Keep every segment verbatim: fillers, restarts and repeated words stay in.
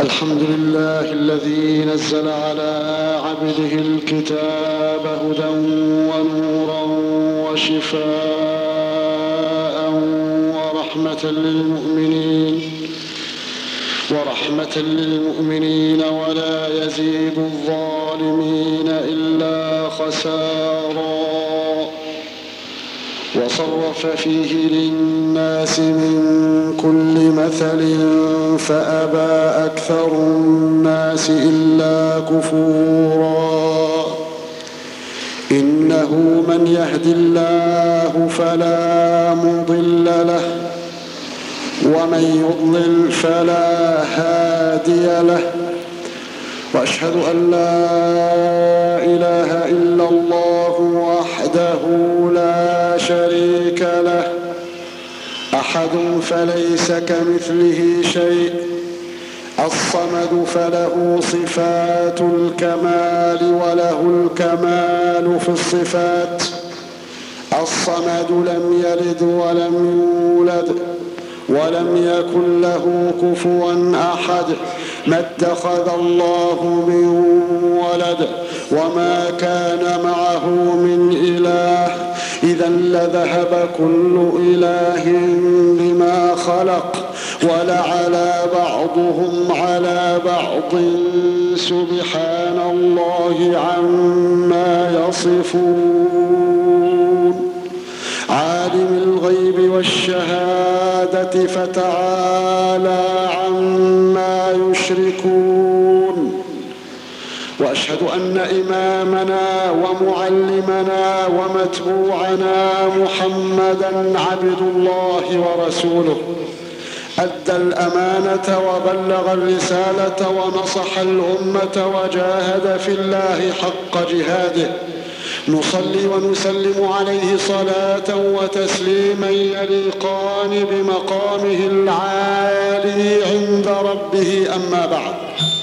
الحمد لله الذي نزل على عبده الكتاب هدى ونورا وشفاء ورحمة للمؤمنين ورحمة للمؤمنين ولا يزيد الظالمين إلا خسارا. وصرف فيه للناس من كل مثل فأبى أكثر الناس إلا كفورا. إنه من يهد الله فلا مضل له ومن يضلل فلا هادي له. وأشهد أن لا إله إلا الله وحده لا شريك له أحد فليس كمثله شيء الصمد فله صفات الكمال وله الكمال في الصفات. الصمد لم يلد ولم يولد ولم يكن له كفوا أحد. ما اتخذ الله من ولد وما كان معه من إله إذا لذهب كل إله بما خلق ولعلى بعضهم على بعض سبحان الله عما يصفون. عالم الغيب والشهادة فتعالى عما يشركون. وأشهد أن إمامنا ومعلمنا ومتبوعنا محمدا عبد الله ورسوله أدى الأمانة وبلغ الرسالة ونصح الأمة وجاهد في الله حق جهاده. نصلي ونسلم عليه صلاة وتسليما يليقان بمقامه العالي عند ربه. أما بعد،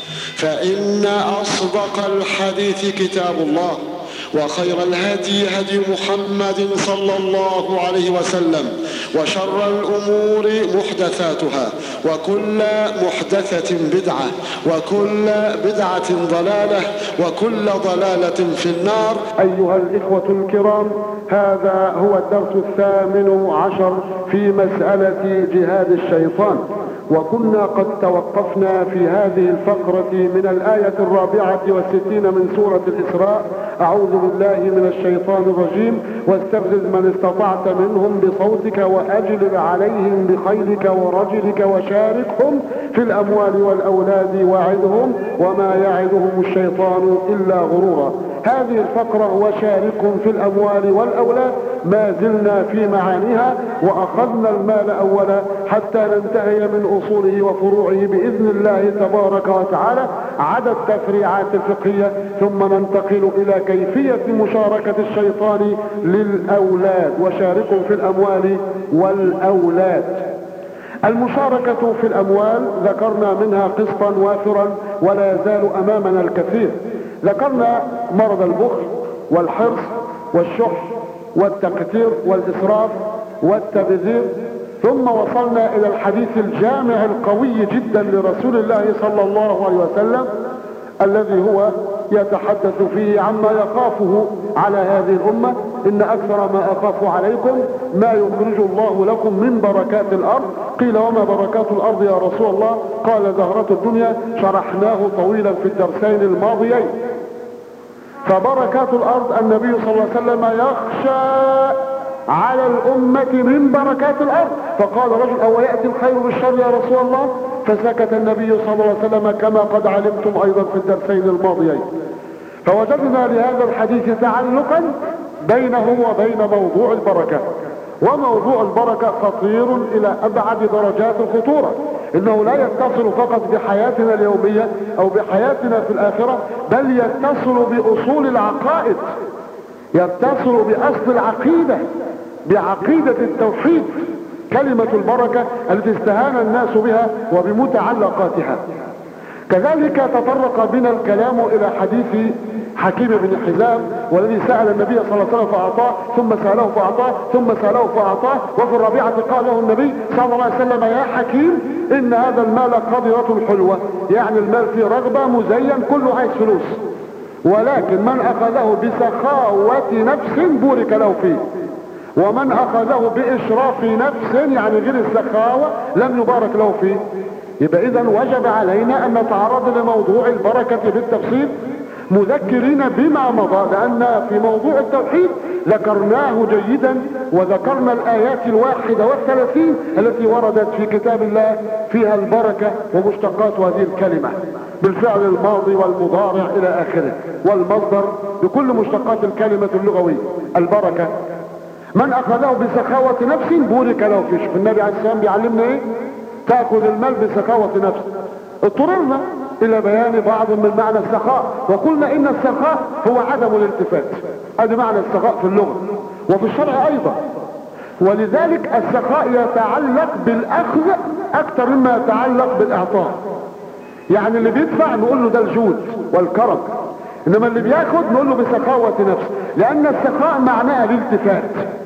فإن أصدق الحديث كتاب الله وخير الهدي هدي محمد صلى الله عليه وسلم وشر الأمور محدثاتها وكل محدثة بدعة وكل بدعة ضلالة وكل ضلالة في النار. أيها الإخوة الكرام، هذا هو الدرس الثامن عشر في مسألة جهاد الشيطان، وكنا قد توقفنا في هذه الفقرة من الآية الرابعة والستين من سورة الإسراء. أعوذ بالله من الشيطان الرجيم. واستفزز من استطعت منهم بصوتك وأجلب عليهم بخيلك ورجلك وشاركهم في الأموال والأولاد وعدهم وما يعدهم الشيطان إلا غرورا. هذه الفقرة وشاركهم في الأموال والأولاد ما زلنا في معانيها، وأخذنا المال أولا حتى ننتهي من أصوله وفروعه بإذن الله تبارك وتعالى عدد التفريعات الفقهية، ثم ننتقل إلى كيفية مشاركة الشيطان للأولاد. وشاركهم في الأموال والأولاد. المشاركة في الأموال ذكرنا منها قسطا وافرا ولا يزال أمامنا الكثير. ذكرنا مرض البخل والحرص والشح والتقتير والإسراف والتبذير، ثم وصلنا إلى الحديث الجامع القوي جدا لرسول الله صلى الله عليه وسلم الذي هو يتحدث فيه عما يخافه على هذه الأمة. إن أكثر ما أخاف عليكم ما يخرج الله لكم من بركات الأرض. قيل وما بركات الأرض يا رسول الله؟ قال زهرة الدنيا. شرحناه طويلا في الدرسين الماضيين. فبركات الأرض النبي صلى الله عليه وسلم يخشى على الأمة من بركات الأرض، فقال رجل أو يأتي الخير بالشر يا رسول الله؟ فسكت النبي صلى الله عليه وسلم كما قد علمتم أيضا في الدرسين الماضيين. فوجدنا لهذا الحديث تعلقا بينه وبين موضوع البركة. وموضوع البركة خطير إلى أبعد درجات الخطورة. إنه لا يتصل فقط بحياتنا اليومية أو بحياتنا في الآخرة، بل يتصل بأصول العقائد، يتصل بأصل العقيدة، بعقيدة التوحيد، كلمة البركة التي استهان الناس بها وبمتعلقاتها. كذلك تطرق بنا الكلام إلى حديث حكيم بن حزام، والذي سأل النبي صلى الله عليه وسلم فأعطاه، ثم سأله فأعطاه، ثم سأله فأعطاه. وفي الرابعة قال له النبي صلى الله عليه وسلم: يا حكيم إن هذا المال قدرة حلوة، يعني المال فيه رغبة، مزين، كله عايز فلوس، ولكن من أخذه بسخاوة نفس بورك له فيه، ومن أخذه بإشراف نفس يعني غير السخاوة لم يبارك له فيه. يبقى إذن وجب علينا أن نتعرض لموضوع البركة بالتفصيل مذكرين بما مضى، لأن في موضوع التوحيد ذكرناه جيدا، وذكرنا الآيات الواحدة والثلاثين التي وردت في كتاب الله فيها البركة ومشتقات هذه الكلمة بالفعل الماضي والمضارع إلى آخره، والمصدر بكل مشتقات الكلمة اللغوية البركة. من أخذه بسخاوة نفس بورك له فيه. شوف النبي عليه السلام بيعلمنا إيه؟ تأخذ المال بسخاوة نفس. اضطررنا الى بيان بعض من معنى السخاء، وقلنا ان السخاء هو عدم الالتفات، هذا معنى السخاء في اللغة وفي الشرع ايضا. ولذلك السخاء يتعلق بالاخذ اكثر مما يتعلق بالاعطاء. يعني اللي بيدفع نقول له ده الجود والكرم، انما اللي بياخد نقول له بسخاوة نفس، لان السخاء معناها الالتفات،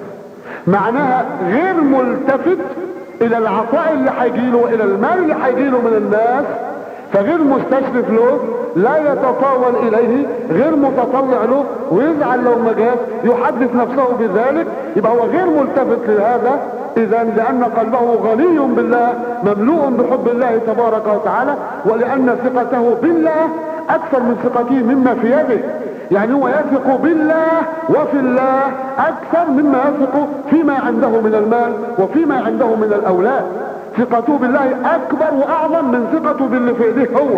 معناها غير ملتفت الى العطاء اللي هيجيله، الى المال اللي هيجيله من الناس، فغير مستشرف له، لا يتطاول اليه، غير متطلع له، ويزعل لو ما جاء، يحدث نفسه بذلك، يبقى هو غير ملتفت لهذا. اذا لان قلبه غني بالله مملوء بحب الله تبارك وتعالى، ولان ثقته بالله اكثر من ثقته مما في يده، يعني هو يثق بالله وفي الله اكثر مما يثق فيما عنده من المال وفيما عنده من الاولاد. ثقته بالله اكبر واعظم من ثقته باللي في ايديه هو،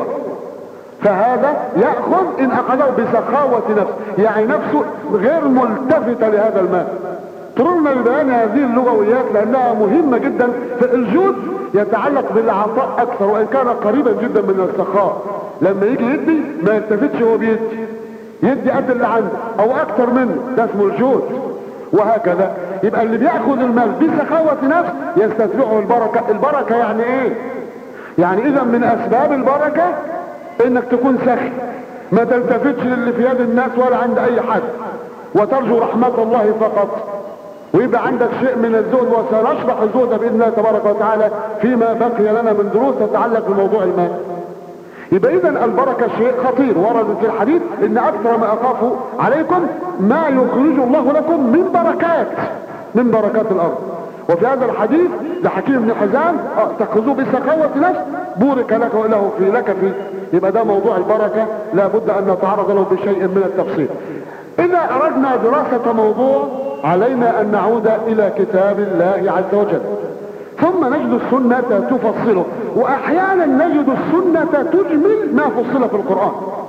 فهذا يأخذ ان اخذه بسخاوة نفس، يعني نفسه غير ملتفتة لهذا المال. اضطررنا لبيان هذه اللغويات لانها مهمة جدا. فالجود يتعلق بالعطاء اكثر، وان كان قريبا جدا من السخاء. لما يجي يدي ما يلتفتش هو بيدي، يدي قد اللي عنده او اكثر منه، ده اسمه الجود، وهكذا. يبقى اللي بياخذ المال بسخاوة نفس يستتبعه البركة. البركة يعني ايه؟ يعني اذا من اسباب البركة انك تكون سخي، ما تلتفتش للي في يد الناس ولا عند اي حد، وترجو رحمة الله فقط، ويبقى عندك شيء من الزهد. وسنشرح الزهد باذن الله تبارك وتعالى فيما بقي لنا من دروس تتعلق بموضوع المال. يبقى اذا البركة شيء خطير، ورد في الحديث ان اكثر ما اخاف عليكم ما يخرج الله لكم من بركات من بركات الارض. وفي هذا الحديث لحكيم بن حزام: تأخذوه بسخاوة نفس بورك لك وله في لك فيه. يبقى ده موضوع البركة لا بد ان نتعرض له بشيء من التفصيل. اذا اردنا دراسة موضوع علينا ان نعود الى كتاب الله عز وجل، ثم نجد السنة تفصله، واحيانا نجد السنة تجمل ما فصل في القرآن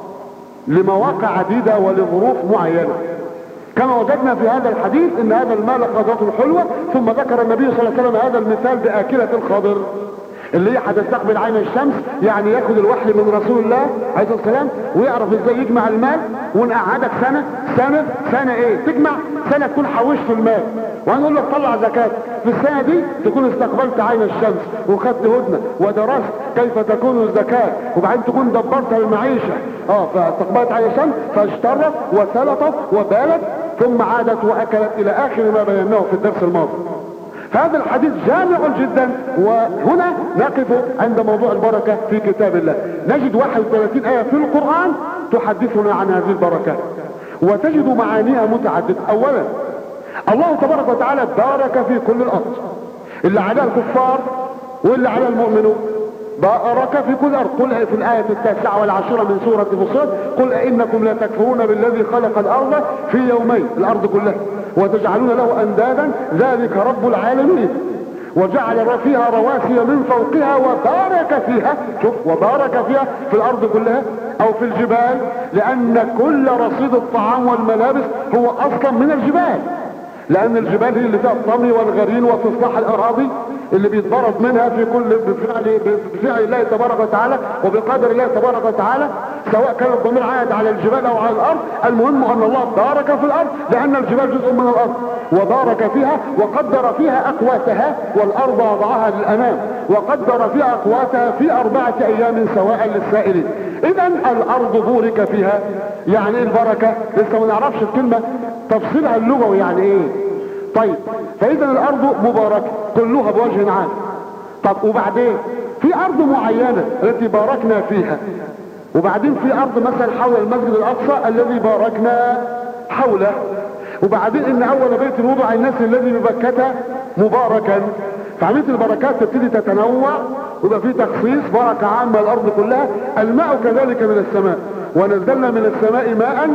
لمواقع عديدة ولظروف معينة، كما وجدنا في هذا الحديث ان هذا المال قدرته حلوة. ثم ذكر النبي صلى الله عليه وسلم هذا المثال بآكلة الخضر اللي هي هتستقبل عين الشمس، يعني ياخد الوحي من رسول الله عليه الصلاة والسلام ويعرف ازاي يجمع المال. ونقعدك سنة سنة سنة ايه تجمع سنة، تكون حوشت المال، وهنقول لك طلع زكاة في السنة دي، تكون استقبلت عين الشمس وخدت هدنة ودرست كيف تكون الزكاة، وبعدين تكون دبرت المعيشة اه فاستقبلت عين الشمس فاشترت وسلطت وبالت، ثم عادت واكلت الى اخر ما بيناه في الدرس الماضي. هذا الحديث جامع جدا. وهنا نقف عند موضوع البركة في كتاب الله، نجد واحد وثلاثين آية في القرآن تحدثنا عن هذه البركات، وتجد معانيها متعددة. اولا الله تبارك وتعالى بارك في كل الارض، اللي على الكفار واللي على المؤمنون، بارك في كل الارض. قل في الآية التاسعة والعشرة من سورة فصلت: قل أئنكم لا تكفرون بالذي خلق الارض في يومين، الارض كلها، وتجعلون له اندادا ذلك رب العالمين، وجعل فيها رواسي من فوقها وبارك فيها. شوف، وبارك فيها في الارض كلها او في الجبال، لان كل رصيد الطعام والملابس هو اصلا من الجبال، لان الجبال هي اللي فيها الطمي والغرين وتصلح الاراضي اللي بيتبرد منها في كل بفعل, بفعل الله تبارك وتعالى وبقدر الله تبارك وتعالى، سواء كان الضمير عائد على الجبال او على الارض. المهم ان الله بارك في الارض لان الجبال جزء من الارض، وبارك فيها وقدر فيها اقواتها، والارض وضعها للانام وقدر فيها اقواتها في اربعة ايام سواء للسائلين. اذا الارض بورك فيها يعني ايه البركة؟ لسه ما نعرفش الكلمة تفصيلها اللغوي يعني ايه. طيب فاذا الارض مباركة كلها بوجه عام. طب وبعدين في ارض معينة التي باركنا فيها، وبعدين في ارض مثلا حول المسجد الاقصى الذي باركنا حوله، وبعدين ان اول بيت وضع الناس الذي ببكة مباركا. فعملية البركات تبتدي تتنوع ويبقى في تخصيص بركة عامة الارض كلها. الماء كذلك من السماء، ونزلنا من السماء ماء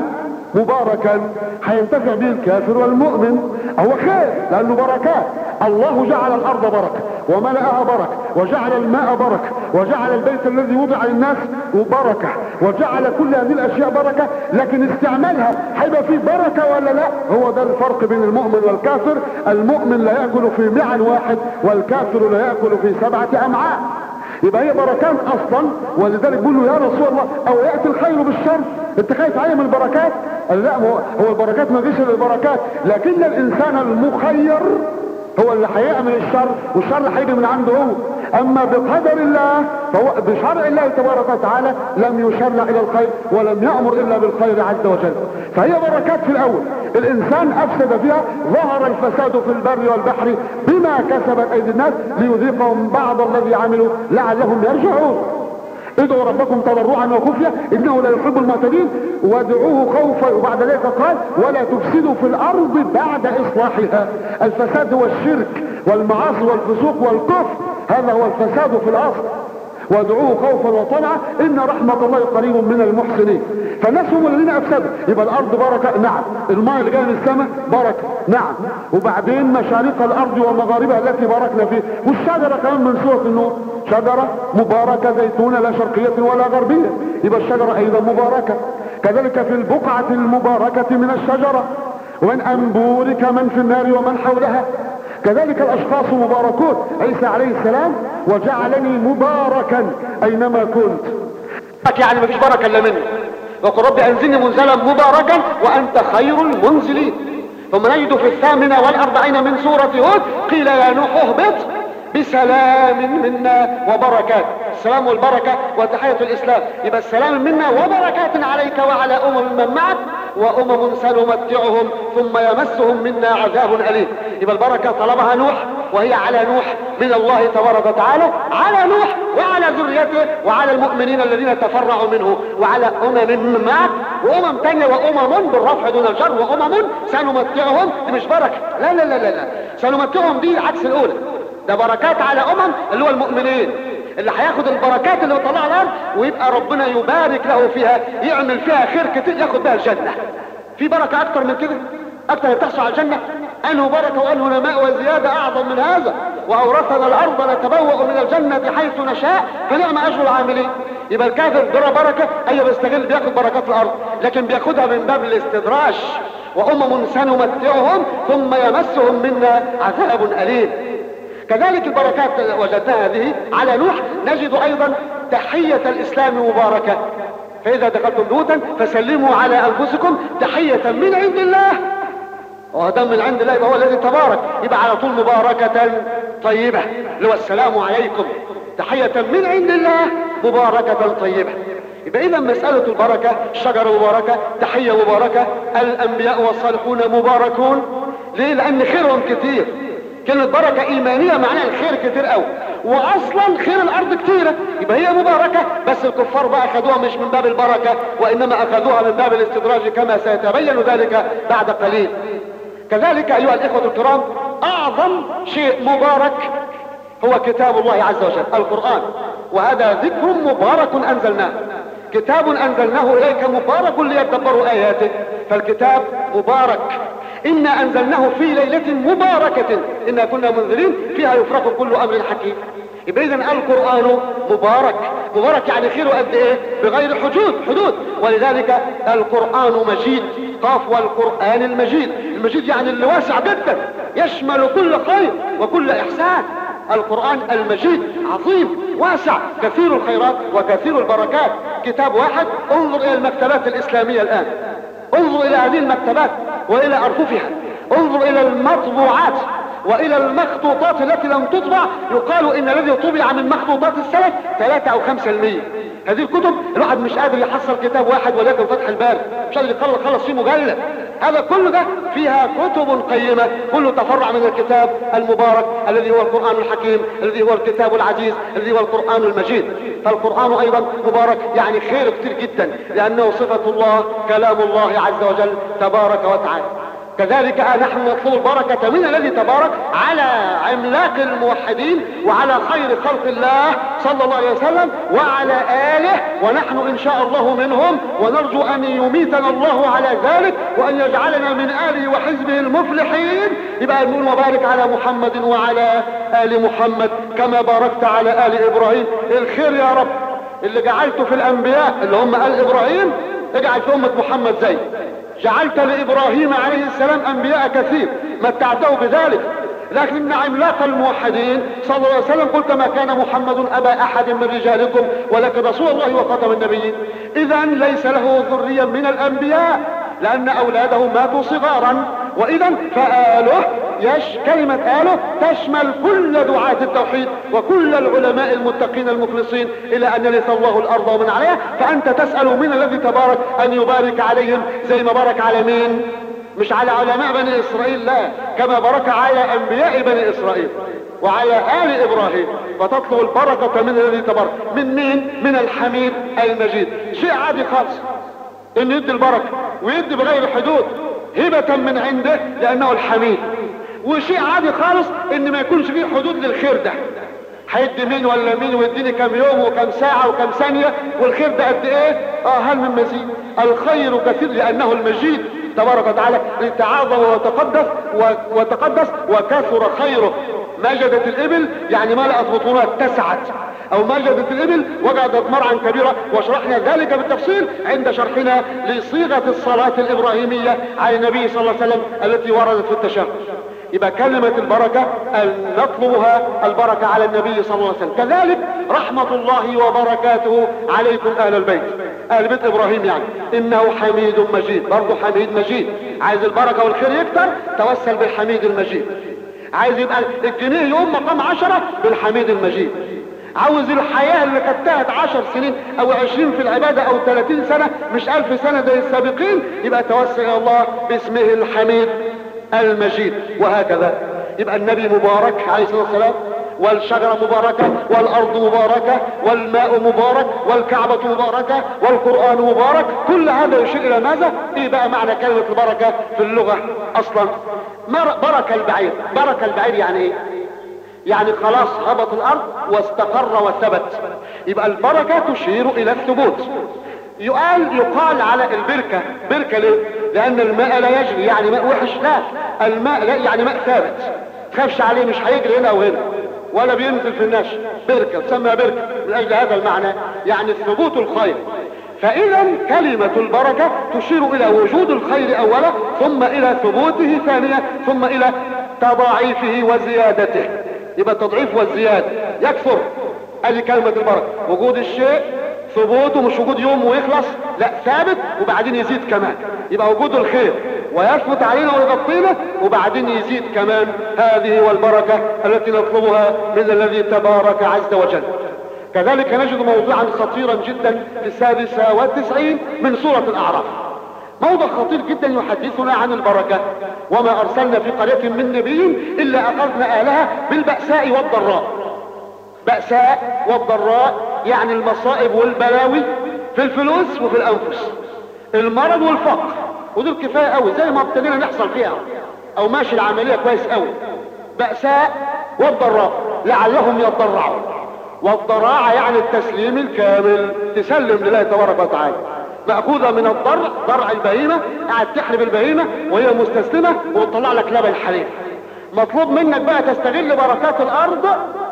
مباركا هينتفع به الكافر والمؤمن. هو خير لانه بركات. الله جعل الارض بركة وملأها بركة، وجعل الماء بركة، وجعل البيت الذي وضع للناس بركة، وجعل كل هذه الاشياء بركة. لكن استعمالها هيبقى فيه بركة ولا لا؟ هو ده الفرق بين المؤمن والكافر. المؤمن لا يأكل في معا واحد، والكافر لا يأكل في سبعة امعاء. يبقى هي بركات اصلا. ولذلك بيقول له يا رسول الله او يأتي الخير بالشر، انت خايف عليه من البركات؟ قال لا، هو البركات ما فيش الا البركات، لكن الانسان المخير هو اللي هيعمل الشر، والشر هيجي من عنده هو. اما بقدر الله فهو بشرع الله تبارك وتعالى لم يشرع الى الخير ولم يأمر الا بالخير عز وجل. فهي بركات في الاول. الانسان افسد فيها، ظهر الفساد في البر والبحر بما كسبت ايدي الناس ليذيقهم بعض الذي عملوا لعلهم يرجعون. ادعوا ربكم تضرعا وخفية انه لا يحب المعتدين وادعوه خوفا. وبعد ذلك قال ولا تفسدوا في الارض بعد اصلاحها. الفساد هو الشرك والمعاصي والفسوق والكفر، هذا هو الفساد في الاصل. وادعوه خوفا وطمعا ان رحمة الله قريب من المحسنين. فالناس هم الذين افسدوا. يبقى الارض بركة، نعم. الماء اللي جاي من السماء بركة، نعم. وبعدين مشارق الارض ومغاربها التي باركنا فيه. والشجرة كمان من سورة النور، شجرة مباركة زيتونة لا شرقية ولا غربية، يبقى الشجرة ايضا مباركة. كذلك في البقعة المباركة من الشجرة، ومن انبورك من في النار ومن حولها. كذلك الاشخاص مباركون. عيسى عليه السلام وجعلني مباركا اينما كنت، يعني مفيش بركة الا منه. وقل رب انزلني منزلا مباركا وانت خير المنزلين. ثم نجد في الثامنة والاربعين من سورة هود قيل يا نوح اهبط بسلام منا وبركات. السلام والبركة وتحية الاسلام. يبقى السلام منا وبركات عليك وعلى امم من معك، وامم سنمتعهم ثم يمسهم منا عذاب اليم. يبقى البركة طلبها نوح وهي على نوح من الله تبارك وتعالى، على نوح وعلى ذريته وعلى المؤمنين الذين تفرعوا منه، وعلى امم معك وامم تانية وامم بالرفع دون الجر، وامم سنمتعهم. دي مش بركة، لا لا لا لا, لا. سنمتعهم دي عكس الاولى. ده بركات على امم اللي هو المؤمنين اللي هياخد البركات اللي طلعها الارض ويبقى ربنا يبارك له فيها، يعمل فيها خير كتير ياخد بها الجنة. في بركة اكتر من كده؟ اكتر تحصل على الجنة؟ انه بركة وانه نماء وزيادة اعظم من هذا. واورثنا الارض نتبوأ من الجنة حيث نشاء فنعم اجر العاملين. يبقى الكافر درى بركة، ايوه بيستغل بياخد بركات الارض، لكن بياخدها من باب الاستدراج. وامم سنمتعهم ثم يمسهم منا عذاب اليم. كذلك البركات وجدناها هذه على نوح. نجد ايضا تحية الاسلام مباركة. فاذا دخلتم بيوتا فسلموا على انفسكم تحية من عند الله. وهذا من عند الله يبقى هو الذي تبارك، يبقى على طول مباركة طيبة اللي هو السلام عليكم تحية من عند الله مباركة طيبة. يبقى اذا مسألة البركة، الشجرة مباركة، تحية مباركة، الانبياء والصالحون مباركون. ليه؟ لان خيرهم كتير. كلمة بركة ايمانية معناها الخير كتير قوي، واصلا خير الارض كتيرة. يبقى هي مباركة، بس الكفار بقى اخذوها مش من باب البركة وانما اخذوها من باب الاستدراج كما سيتبين ذلك بعد قليل. كذلك ايها الاخوة الكرام، اعظم شيء مبارك هو كتاب الله عز وجل القرآن. وهذا ذكر مبارك انزلناه، كتاب انزلناه اليك مبارك ليدبروا اياته. فالكتاب مبارك. إنا أنزلناه في ليلة مباركة إنا كنا منذرين فيها يفرق كل أمر حكيم. يبقى إذن القرآن مبارك. مبارك يعني خيره قد إيه؟ بغير حدود حدود. ولذلك القرآن مجيد. قاف والقرآن المجيد. المجيد يعني اللي واسع جدا يشمل كل خير وكل إحسان. القرآن المجيد عظيم واسع كثير الخيرات وكثير البركات. كتاب واحد. انظر إلى المكتبات الإسلامية الآن، انظر الى هذه المكتبات والى ارففها، انظر الى المطبوعات والى المخطوطات التي لم تطبع. يقال ان الذي طبع من مخطوطات السلف ثلاثة او خمسة المية. هذه الكتب الواحد مش قادر يحصل كتاب واحد ولكن فتح الباري مش قادر يخلص فيه مجلد. هذا كل ده فيها كتب قيمة، كله تفرع من الكتاب المبارك الذي هو القرآن الحكيم، الذي هو الكتاب العزيز، الذي هو القرآن المجيد. فالقرآن ايضا مبارك، يعني خير كتير جدا، لانه صفة الله، كلام الله عز وجل تبارك وتعالى. كذلك نحن نطلب البركة من الذي تبارك على عملاق الموحدين وعلى خير خلق الله صلى الله عليه وسلم وعلى آله، ونحن إن شاء الله منهم، ونرجو أن يميتنا الله على ذلك وأن يجعلنا من آله وحزبه المفلحين. يبقى نقول وبارك على محمد وعلى آل محمد كما باركت على آل إبراهيم. الخير يا رب اللي جعلته في الأنبياء اللي هم آل إبراهيم اجعل في أمة محمد زي جعلت لإبراهيم عليه السلام أنبياء كثير متعته بذلك، لكن عملاق الموحدين صلى الله عليه وسلم قلت ما كان محمد أبا أحد من رجالكم ولكن رسول الله وخاتم النبيين. إذا ليس له ذريا من الأنبياء لأن أولاده ماتوا صغارا، وإذا فآله يش كلمة آله تشمل كل دعاة التوحيد وكل العلماء المتقين المخلصين إلى أن يرث الله الأرض ومن عليها. فأنت تسأل من الذي تبارك أن يبارك عليهم زي ما بارك على مين؟ مش على علماء بني إسرائيل، لا، كما بارك على أنبياء بني إسرائيل وعلى آل إبراهيم. فتطلب البركة من الذي تبارك. من مين؟ من الحميد المجيد. شيء عادي خالص إن يدي البركة ويدي بغير حدود هبة من عنده لأنه الحميد، وشيء عادي خالص إن ما يكونش فيه حدود للخير ده. هيدي مين ولا مين ويديني كم يوم وكم ساعة وكم ثانية والخير ده قد ايه؟ اه هل من مزيد؟ الخير كثير لأنه المجيد تبارك وتعالى تعاظم وتقدس وتقدس وكثر خيره. مجدت الإبل يعني ملأت بطونها اتسعت، او مجدت الإبل وجدت مرعا كبيرة، وشرحنا ذلك بالتفصيل عند شرحنا لصيغة الصلاة الإبراهيمية على النبي صلى الله عليه وسلم التي وردت في التشهد. يبقى كلمة البركة أن نطلبها البركة على النبي صلى الله عليه وسلم. كذلك رحمة الله وبركاته عليكم أهل البيت، أهل بيت إبراهيم، يعني إنه حميد مجيد. برضه حميد مجيد. عايز البركة والخير يكتر توسل بالحميد المجيد. عايز يبقى الجنيه يوم مقام عشرة بالحميد المجيد. عاوز الحياة اللي كانت عشر سنين او عشرين في العبادة او ثلاثين سنة مش الف سنة زي السابقين، يبقى توسل الى الله باسمه الحميد المجيد. وهكذا يبقى النبي مبارك عليه الصلاة والسلام، والشجرة مباركة، والارض مباركة، والماء مبارك، والكعبة مباركة، والقرآن مبارك. كل هذا يشير الى ماذا؟ ايه بقى معنى كلمة البركة في اللغة اصلا؟ بركة البعير. بركة البعير يعني ايه؟ يعني خلاص هبط الارض واستقر وثبت. يبقى البركة تشير الى الثبوت. يقال يقال على البركة بركة ليه؟ لان الماء لا يجري يعني ماء وحش، لا، الماء لا يعني ماء ثابت تخافش عليه، مش هيجري هنا او هنا ولا بينزل في النشر. بركة تسمى بركة من اجل هذا المعنى، يعني الثبوت الخير. فاذا كلمة البركة تشير الى وجود الخير اولا، ثم الى ثبوته ثانيا، ثم الى تضاعيفه وزيادته. يبقى التضعيف والزيادة يكثر. ادي كلمة البركة، وجود الشيء ثبوته، مش وجود يوم ويخلص، لا، ثابت وبعدين يزيد كمان. يبقى وجود الخير ويثبت علينا ويغطينا وبعدين يزيد كمان. هذه والبركة التي نطلبها من الذي تبارك عز وجل. كذلك نجد موضوعا خطيرا جدا في السادسة والتسعين من سورة الأعراف. موضع خطير جدا يحدثنا عن البركة. وما أرسلنا في قرية من نبي إلا أخذنا أهلها بالبأساء والضراء. بأساء والضراء يعني المصائب والبلاوي في الفلوس وفي الأنفس، المرض والفقر، ودول كفاية قوي زي ما ابتدينا نحصل فيها أو ماشي العملية كويس قوي. بأساء والضراء لعلهم يضرعون. والضراعة يعني التسليم الكامل، تسلم لله تبارك وتعالى. مأخوذة من الضرع، ضرع البهيمة، قاعد تحلب البهيمة وهي مستسلمة وتطلع لك لبن حليب. مطلوب منك بقى تستغل بركات الأرض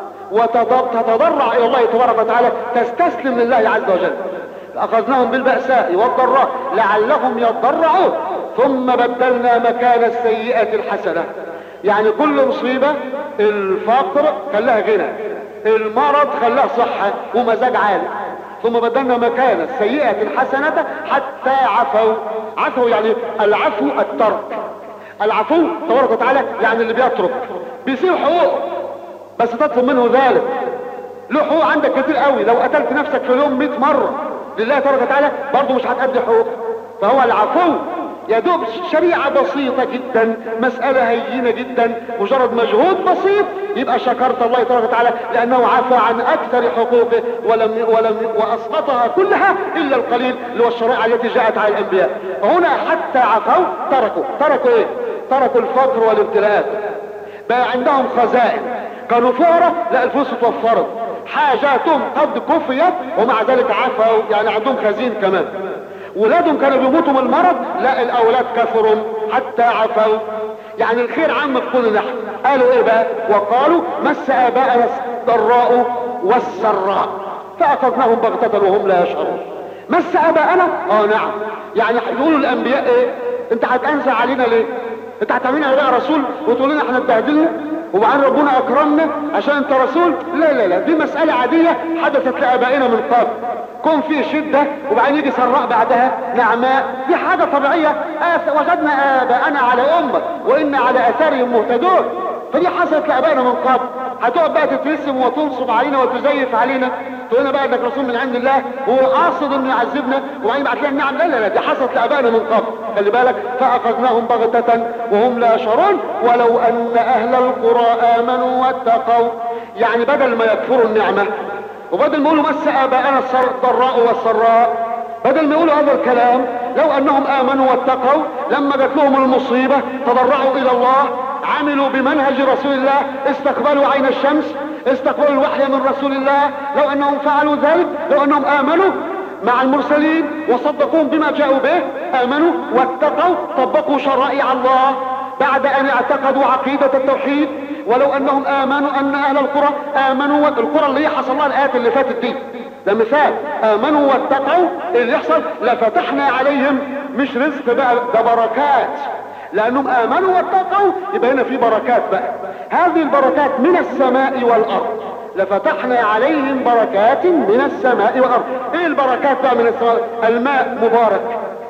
وتتضرع إلى الله تبارك وتعالى، تستسلم لله عز وجل. أخذناهم بالبأساء والضراء لعلهم يضرعون ثم بدلنا مكان السيئة الحسنة. يعني كل مصيبة، الفقر خلاها غنى، المرض خلاها صحة ومزاج عالي، ثم بدلنا مكان السيئة الحسنة حتى عفوا. عفوا يعني العفو الترك. العفو تبارك وتعالى يعني اللي بيترك، بيصير حقوق بس تطلب منه ذلك. له حقوق عندك كتير قوي، لو قتلت نفسك في اليوم مئة مرة لله تبارك وتعالى برضه مش هتأدي حقوق. فهو العفو يا دوب شريعة بسيطة جدا، مسألة هينة جدا، مجرد مجهود بسيط يبقى شكرت الله تبارك وتعالى لأنه عفى عن أكثر حقوقه ولم ولم وأسقطها كلها إلا القليل اللي هو الشرائع التي جاءت على الأنبياء. فهنا حتى عفوا تركوا تركوا إيه؟ تركوا الفقر والابتلاءات. بقى عندهم خزائن، كانوا فقراء لا الفلوس اتوفرت، حاجاتهم قد كفيت ومع ذلك عفوا، يعني عندهم خزين كمان. ولادهم كانوا بيموتوا من المرض، لا الاولاد كثروا حتى عفوا. يعني الخير عام في كل ناحيه. قالوا ايه بقى؟ وقالوا مس اباءنا الضراء والسراء فاخذناهم بغتة وهم لا يشعرون. مس اباءنا؟ اه نعم. يعني يقولوا الانبياء ايه؟ انت هتنزع علينا ليه؟ انت هتعملنا بقى رسول وتقول لنا احنا اتبهدلنا وبعدين ربنا اكرمنا عشان انت رسول؟ لا لا لا، دي مسألة عادية حدثت لابائنا من قبل. كون في شدة وبعدين يجي سراء بعدها نعماء، دي حاجة طبيعية. آه وجدنا اباءنا على امة وان على اثارهم مهتدون، فدي حصلت لابائنا من قبل. هتقعد بقى تترسم وتنصب علينا وتزيف علينا تقول لنا بقى انك رسول من عند الله وهو قاصد انه يعذبنا وبعدين يبعت لنا النعم؟ لا لا لا، دي حصلت لابائنا من قبل. خلي بالك، فاخذناهم بغتة وهم لا يشعرون ولو ان اهل القرى امنوا واتقوا. يعني بدل ما يكفروا النعمة وبدل ما يقولوا مس اباءنا الضراء والسراء، بدل ما يقولوا هذا الكلام، لو انهم امنوا واتقوا لما جات لهم المصيبة تضرعوا الى الله، عملوا بمنهج رسول الله، استقبلوا عين الشمس، استقبلوا الوحي من رسول الله. لو انهم فعلوا ذلك، لو انهم امنوا مع المرسلين وصدقوهم بما جاءوا به، امنوا واتقوا طبقوا شرائع الله بعد ان اعتقدوا عقيدة التوحيد. ولو انهم امنوا ان اهل القرى امنوا، القرى اللي هي حصل لها الايات اللي فاتت دي، ده مثال. امنوا واتقوا اللي يحصل لفتحنا عليهم مش رزق بقى، ده بركات، لانهم امنوا واتقوا يبقى هنا في بركات بقى. هذه البركات من السماء والارض، لفتحنا عليهم بركات من السماء والارض. ايه البركات بقى من السماء؟ الماء مبارك،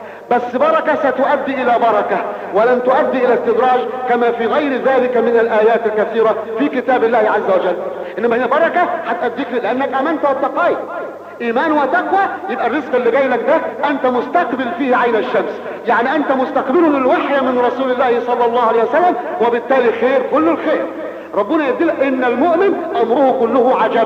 بس بركة ستؤدي الى بركة ولن تؤدي الى استدراج كما في غير ذلك من الايات الكثيرة في كتاب الله عز وجل. انما هنا بركة هتأديك لانك امنت واتقيت. ايمان وتقوى يبقى الرزق اللي جاي لك ده انت مستقبل فيه عين الشمس، يعني انت مستقبل الوحي من رسول الله صلى الله عليه وسلم، وبالتالي خير كل الخير. ربنا يدل ان المؤمن امره كله عجب،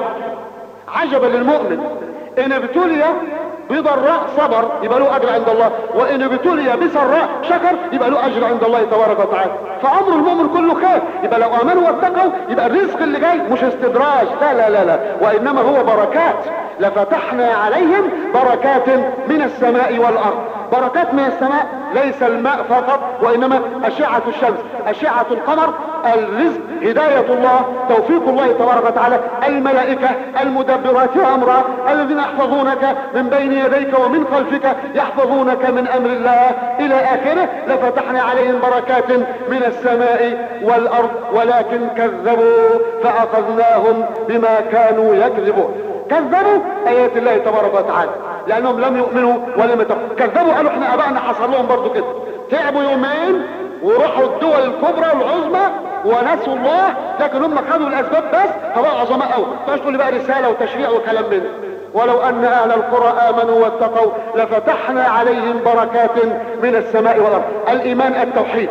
عجبا للمؤمن. ان ابتلي بضراء صبر يبقى له اجر عند الله، وان ابتلي بسراء شكر يبقى له اجر عند الله تبارك وتعالى. فامر المؤمن كله خير. يبقى لو امنوا واتقوا يبقى الرزق اللي جاي مش استدراج، لا لا لا لا، وانما هو بركات. لفتحنا عليهم بركات من السماء والارض. بركات من السماء ليس الماء فقط، وانما اشعة الشمس، اشعة القمر، الرزق، هداية الله، توفيق الله تبارك وتعالى، الملائكة المدبرات امرا الذين يحفظونك من بين يديك ومن خلفك، يحفظونك من امر الله الى اخره. لفتحنا عليهم بركات من السماء والارض ولكن كذبوا فاخذناهم بما كانوا يكذبون. كذبوا ايات الله تبارك وتعالى لانهم لم يؤمنوا ولم يتقوا. كذبوا قالوا احنا ابائنا حصل لهم برضو كده، تعبوا يومين وراحوا الدول الكبرى والعظمى ونسوا الله، لكن هم خدوا الاسباب بس فبقوا عظماء قوي. مش تقول لي بقى رساله وتشريع وكلام من ولو ان اهل القرى امنوا واتقوا لفتحنا عليهم بركات من السماء والارض. الايمان التوحيد.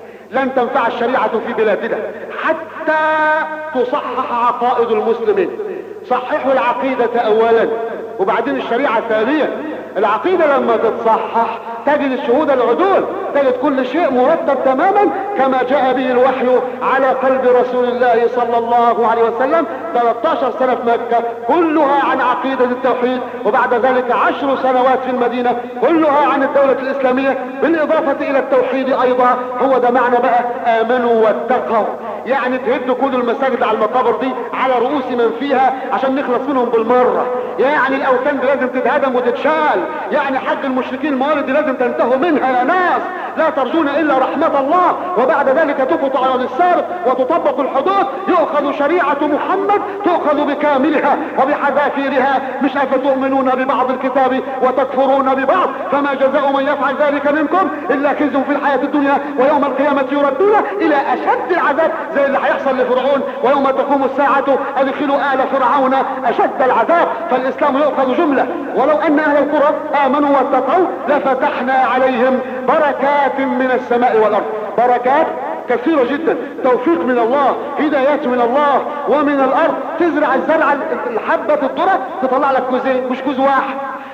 لن تنفع الشريعه في بلادنا حتى تصحح عقائد المسلمين. صححوا العقيدة اولا وبعدين الشريعة ثانيا. العقيدة لما تتصحح تجد الشهود العدول، تجد كل شيء مرتب تماما كما جاء به الوحي على قلب رسول الله صلى الله عليه وسلم. ثلاثة عشر سنة في مكة كلها عن عقيدة التوحيد، وبعد ذلك عشر سنوات في المدينة كلها عن الدولة الإسلامية بالإضافة إلى التوحيد أيضا. هو ده معنى بقى آمنوا واتقوا، يعني تهد كل المساجد على المقابر دي على رؤوس من فيها عشان نخلص منهم بالمرة. يعني الاوثان دي لازم تتهدم وتتشال، يعني حج المشركين الموالد دي لازم تنتهوا منها يا ناس، لا ترجون الا رحمة الله، وبعد ذلك تقطع عن السابق وتطبق الحدود، يؤخذ شريعة محمد تؤخذ بكاملها وبحذافيرها، مش افتؤمنون ببعض الكتاب وتكفرون ببعض، فما جزاء من يفعل ذلك منكم الا خزي في الحياة الدنيا ويوم القيامة يردون الى اشد العذاب، زي اللي هيحصل لفرعون ويوم تقوم الساعة ادخلوا آل فرعون اشد العذاب. فالاسلام يؤخذ جملة، ولو ان اهل القرى امنوا واتقوا لفتحنا عليهم بركات من السماء والارض. بركات كثيرة جدا، توفيق من الله، هدايات من الله، ومن الارض تزرع الزرع الحبة الذرة تطلع لك كوزين مش كوز واحد،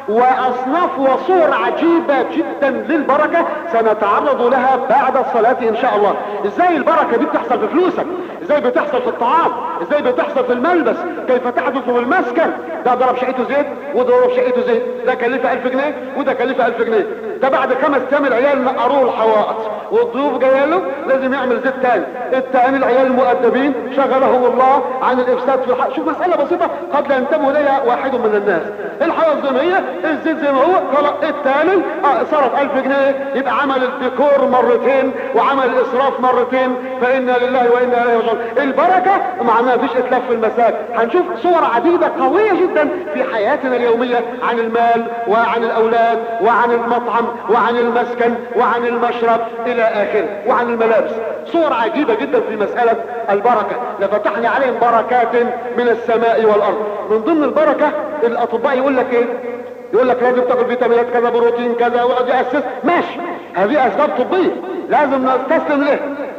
واصناف وصور عجيبة جدا للبركة سنتعرض لها بعد الصلاة ان شاء الله. ازاي البركة دي بتحصل في فلوسك، ازاي بتحصل في الطعام، ازاي بتحصل في الملبس، كيف تحدث في المسكن. ده ضرب شقته زيت وده ضرب شقته زيت، ده كلفه ألف جنيه وده كلفه ألف جنيه، ده بعد خمس ايام العيال نقروه الحوائط والضيوف جايه له لازم يعمل زيت تاني، التاني العيال المؤدبين شغلهم الله عن الافساد في الحق. شوف مسألة بسيطة قد لا ينتبه اليها واحد من الناس، الحوائط زي ما هي، الزيت زي ما هو، خلاص التاني اه صرف ألف جنيه يبقى عمل الديكور مرتين وعمل الاسراف مرتين، فإنا لله وإنا إليه راجعون. البركة معناها مفيش اتلاف في المساك. هنشوف صور عديدة قوية جدا في حياتنا اليومية عن المال وعن الاولاد وعن المطعم وعن المسكن وعن المشرب الى اخره وعن الملابس، صور عجيبة جدا في مسألة البركة. لفتحنا عليهم بركات من السماء والارض. من ضمن البركة الاطباء يقول لك ايه، يقول لك لازم تاكل فيتامينات كذا بروتين كذا ويقعد يأسس، ماشي، هذه اسباب طبية لازم نستسلم له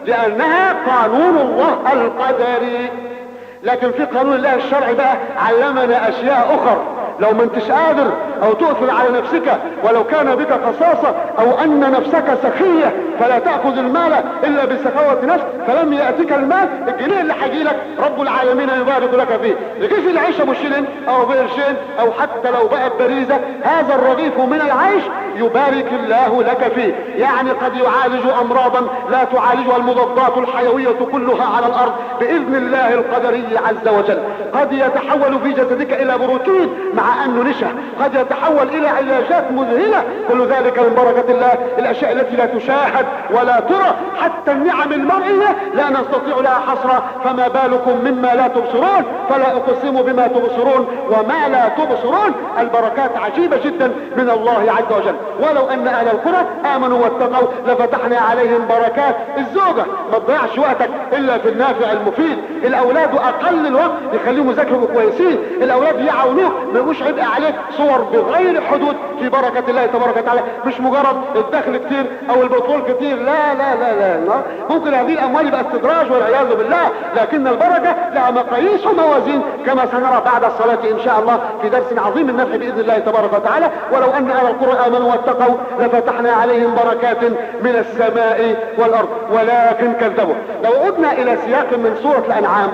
لانها قانون الله القدري. لكن في قانون الله الشرعي بقى علمنا اشياء اخرى، لو ما انتش قادر او تؤثر على نفسك ولو كان بك قصاصة او ان نفسك سخية فلا تأخذ المال الا بسخاوة نفس، فلم يأتيك المال الجنيه اللي هيجيلك رب العالمين يبارك لك فيه. رغيف العيش ابو شيلين او بقرشين او حتى لو بقت بريزة، هذا الرغيف من العيش يبارك الله لك فيه. يعني قد يعالج امراضا لا تعالجها المضادات الحيوية كلها على الارض باذن الله القدري عز وجل. قد يتحول في جسدك الى بروتين مع انه نشا، قد يتحول الى علاجات مذهلة، كل ذلك من بركة الله. الاشياء التي لا تشاهد ولا ترى، حتى النعم المرئية لا نستطيع لها حصرا، فما بالكم مما لا تبصرون. فلا اقسم بما تبصرون وما لا تبصرون. البركات عجيبة جدا من الله عز وجل. ولو ان اهل القرى امنوا واتقوا لفتحنا عليهم بركات. الزوجة ما تضيعش وقتك الا في النافع المفيد. الاولاد اقل الوقت يخليهم يذاكروا كويسين، الاولاد يعاونوك، ما يبقوش عبء عليك. صور بغير حدود في بركة الله تبارك وتعالى، مش مجرد الدخل كتير او البطول كتير، لا لا لا لا, لا. ممكن هذه الاموال يبقى استدراج والعياذ بالله، لكن البركة لها مقاييس وموازين كما سنرى بعد الصلاة ان شاء الله في درس عظيم النفع باذن الله تبارك وتعالى. ولو ان اهل القرى امنوا واتقوا لفتحنا عليهم بركات من السماء والارض ولكن كذبوا. لو عدنا الى سياق من سورة الانعام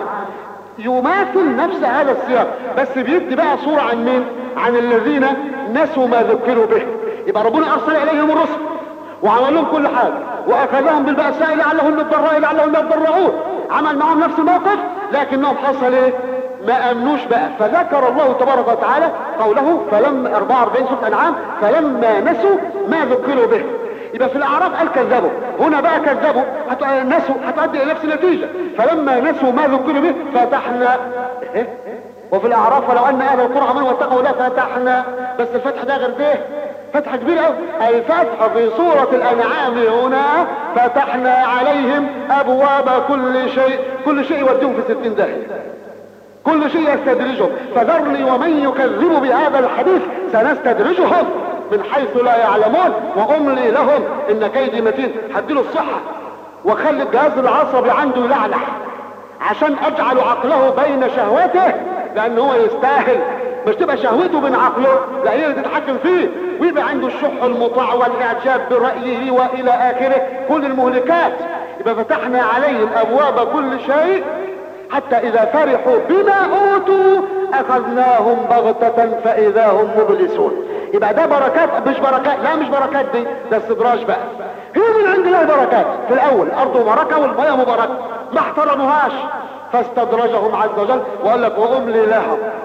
يماثل نفس هذا السياق، بس بيدي بقى صورة عن مين؟ عن الذين نسوا ما ذكروا به. يبقى ربنا ارسل اليهم الرسل وعمل لهم كل حاجة واخذهم بالبأساء لعلهم بالضراء لعلهم يضرعون، عمل معهم نفس الموقف، لكنهم حصل ايه؟ ما امنوش بقى. فذكر الله تبارك وتعالى قوله فلما أربعة وأربعين سورة الانعام فلما نسوا ما ذكروا به. يبقى في الاعراف قال كذبوا، هنا بقى كذبوا هت... نسوا هتؤدي الى نفس النتيجة. فلما نسوا ما ذكروا به فتحنا إيه؟ وفي الاعراف ولو ان اهل القرى امنوا واتقوا لفتحنا، بس الفتح ده غير ده فتح كبير قوي. الفتح في سورة الانعام هنا فتحنا عليهم ابواب كل شيء، كل شيء يوديهم في ستين داهية، كل شيء يستدرجهم. فذرني ومن يكذب بهذا الحديث سنستدرجهم من حيث لا يعلمون واملي لهم ان كيدي متين. هديله الصحة وخلي الجهاز العصبي عنده يلعلع عشان اجعل عقله بين شهوته، لان هو يستاهل. مش تبقى شهوته بين عقله، لا هي اللي تتحكم فيه، ويبقى عنده الشح المطاع والاعجاب برأيه والى اخره، كل المهلكات. يبقى فتحنا عليهم ابواب كل شيء حتى اذا فرحوا بما اوتوا اخذناهم بغتة فاذا هم مبلسون. يبقى ده بركات مش بركات، لا مش بركات دي، ده استدراج بقى. هي من عند الله بركات. في الاول الارض مباركة والمياه مباركة، ما احترموهاش فاستدرجهم عز وجل وقال لك واملي لهم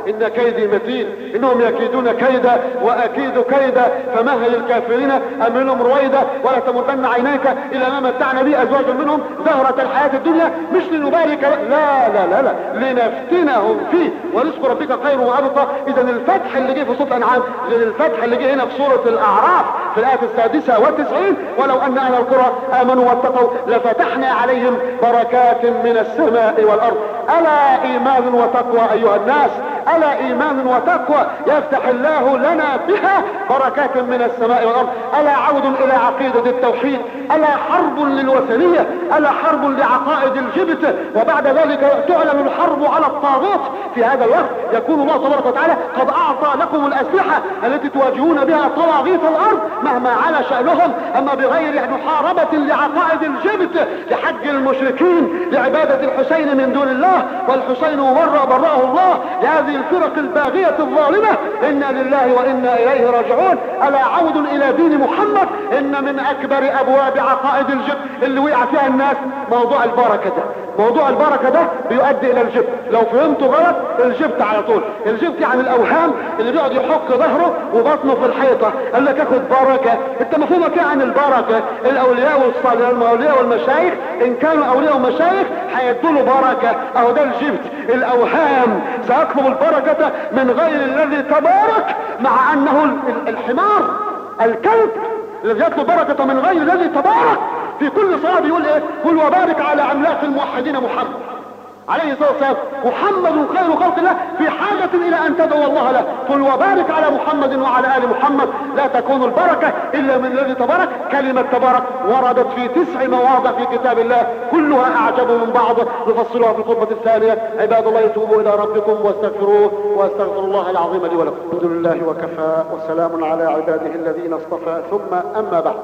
ان كيدي متين، انهم يكيدون كيدا واكيد كيدا، فمهل الكافرين امهلهم رويدا ولا تمدن عينيك الى ما متعنا به ازواجا منهم زهرة الحياة الدنيا مش لنبارك، لا لا لا لا لنفتنهم فيه ورزق ربك خير وابقى. اذا الفتح اللي جه في سورة الانعام غير الفتح اللي جه هنا في سورة الاعراف في الايه السادسة والتسعين، ولو ان اهل القرى امنوا واتقوا لفتحنا عليهم بركات من السماء والارض. الا ايمان وتقوى ايها الناس، الا ايمان وتقوى يفتح الله لنا بها بركات من السماء والارض. الا عود الى عقيدة التوحيد، الا حرب للوثنية، الا حرب لعقائد الجبت، وبعد ذلك تعلن الحرب على الطاغوت. في هذا الوقت يكون الله تبارك وتعالى قد اعطى لكم الاسلحة التي تواجهون بها طواغيت الارض مهما على شأنهم، اما بغير محاربة لعقائد الجبت، لحج المشركين، لعبادة الحسين من دون الله، والحسين مبرأ برأه الله، لهذه الفرق الباغية الظالمة. انا لله وانا اليه راجعون. الا عود الى دين محمد. ان من اكبر ابواب عقائد الجبت اللي وقع فيها الناس موضوع البركة ده. موضوع البركة ده بيؤدي الى الجبت. لو فهمته غلط الجبت على طول. الجبت يعني الاوهام اللي بيقعد يحك ظهره وبطنه في الحيطة قال لك اخد بركة. انت مفهومك ايه عن البركة؟ الاولياء والصالحين الاولياء والمشايخ ان كانوا اولياء ومشايخ هيدوا له بركة. اهو ده الجبت، الاوهام. ساطلب البركة من غير الذي تبارك، مع انه الحمار الكلب الذي يطلب بركة من غير الذي تبارك. في كل صلاة بيقول ايه؟ قل وبارك على عملاق الموحدين محمد عليه الصلاة والسلام. محمد خير خلق الله في حاجة الى ان تدعو الله له. قل وبارك على محمد وعلى ال محمد. لا تكون البركة الا من الذي تبارك. كلمة تبارك وردت في تسع مواضع في كتاب الله كلها اعجب من بعض، نفصلها في الخطبة الثانية. عباد الله توبوا الى ربكم واستغفروه واستغفر الله العظيم لي ولكم. الحمد لله وكفى وسلام على عباده الذين اصطفى، ثم اما بعد.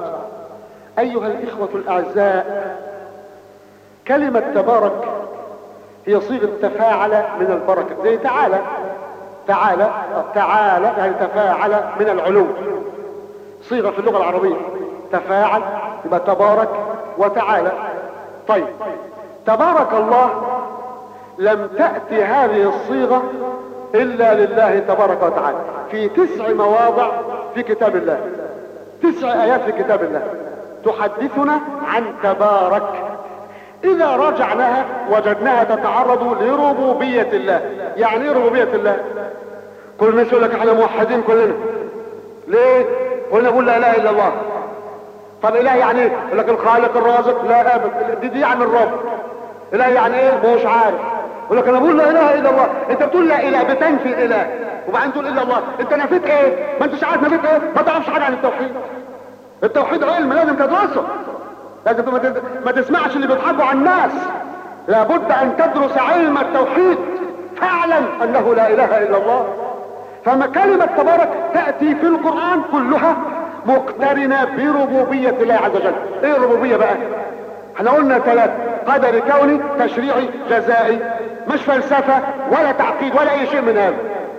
ايها الاخوة الاعزاء، كلمة تبارك هي صيغة تفاعل من البركة، زي تعالى. تعالى تعالى يعني تفاعل من العلو، صيغة في اللغة العربية. تفاعل يبقى تبارك وتعالى. طيب تبارك الله لم تأتي هذه الصيغة إلا لله تبارك وتعالى في تسع مواضع في كتاب الله. تسع آيات في كتاب الله تحدثنا عن تبارك. اذا رجعناها وجدناها تتعرض لربوبية الله. يعني ايه ربوبية الله؟ كل الناس يقول لك احنا موحدين كلنا. ليه؟ قلنا نقول لا اله الا الله. طب اله يعني ايه؟ يقول لك الخالق الرازق. لا ابدا، دي, دي يعني الرب. اله يعني ايه؟ مش عارف. يقول لك انا بقول لا اله الا الله. انت بتقول لا اله، بتنفي اله وبعدين تقول الا الله. انت نفيت ايه؟ ما انتش عارف نفيت ايه؟ ما تعرفش حاجه عن التوحيد. التوحيد علم لازم تدرسه، لازم ما تسمعش اللي بيضحكوا على الناس. لابد ان تدرس علم التوحيد فاعلم انه لا اله الا الله. فما كلمة تبارك تأتي في القرآن كلها مقترنة بربوبية الله عز وجل. ايه الربوبية بقى؟ احنا قلنا ثلاث: قدر كوني، تشريعي، جزائي. مش فلسفة ولا تعقيد ولا اي شيء من هذا.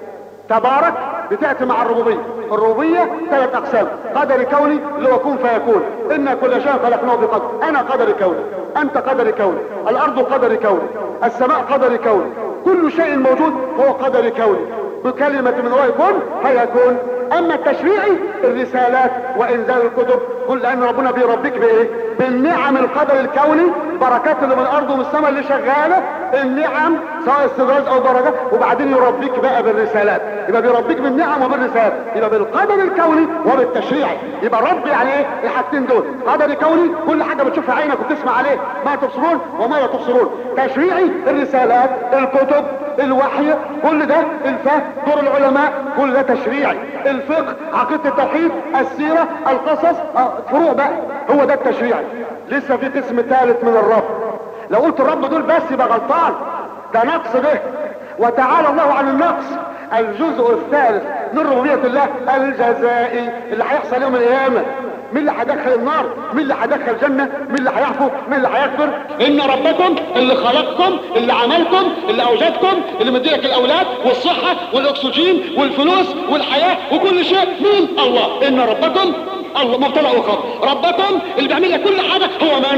تبارك بتأتي مع الربوبية. الربوبية ثلاث اقسام: قدر كوني اللي هو كن فيكون، ان كل شيء خلقناه بقدر. انا قدر كوني، انت قدر كوني، الارض قدر كوني، السماء قدر كوني، كل شيء موجود هو قدر كوني. بكلمة من الله يكون فيكون. اما التشريعي الرسالات وانزال الكتب، كل لان ربنا بيربيك بايه؟ بالنعم القدر الكوني، بركات اللي من الارض ومن السماء اللي شغاله، النعم سواء استدراج او بركات، وبعدين يربيك بقى بالرسالات. يبقى بيربيك بالنعم وبالرسالات، يبقى بالقدر الكوني وبالتشريعي. يبقى رب يعني ايه؟ الحاجتين دول: قدر كوني كل حاجه بتشوفها عينك وبتسمع عليه ما تبصرون وما لا تبصرون. تشريعي الرسالات، الكتب، الوحي، كل ده الفهم، دور العلماء، كل ده تشريعي. الفقه، عقيدة التوحيد، السيرة، القصص، فروع بقى، هو ده التشريعي. لسه في قسم ثالث من الرب. لو قلت الرب دول بس يبقى غلطان، ده نقص ده. وتعالى الله عن النقص. الجزء الثالث من ربوبية الله الجزائي، اللي هيحصل يوم القيامة. مين اللي هيدخل النار؟ مين اللي هيدخل الجنة؟ مين اللي هيعفو؟ مين اللي هيغفر؟ ان ربكم اللي خلقكم، اللي عملكم، اللي اوجدكم، اللي مديلك الاولاد والصحة والاكسجين والفلوس والحياة وكل شيء، مين؟ الله. ان ربكم الله مبتلى وخبر. ربكم اللي بيعمل لك كل حاجة هو من؟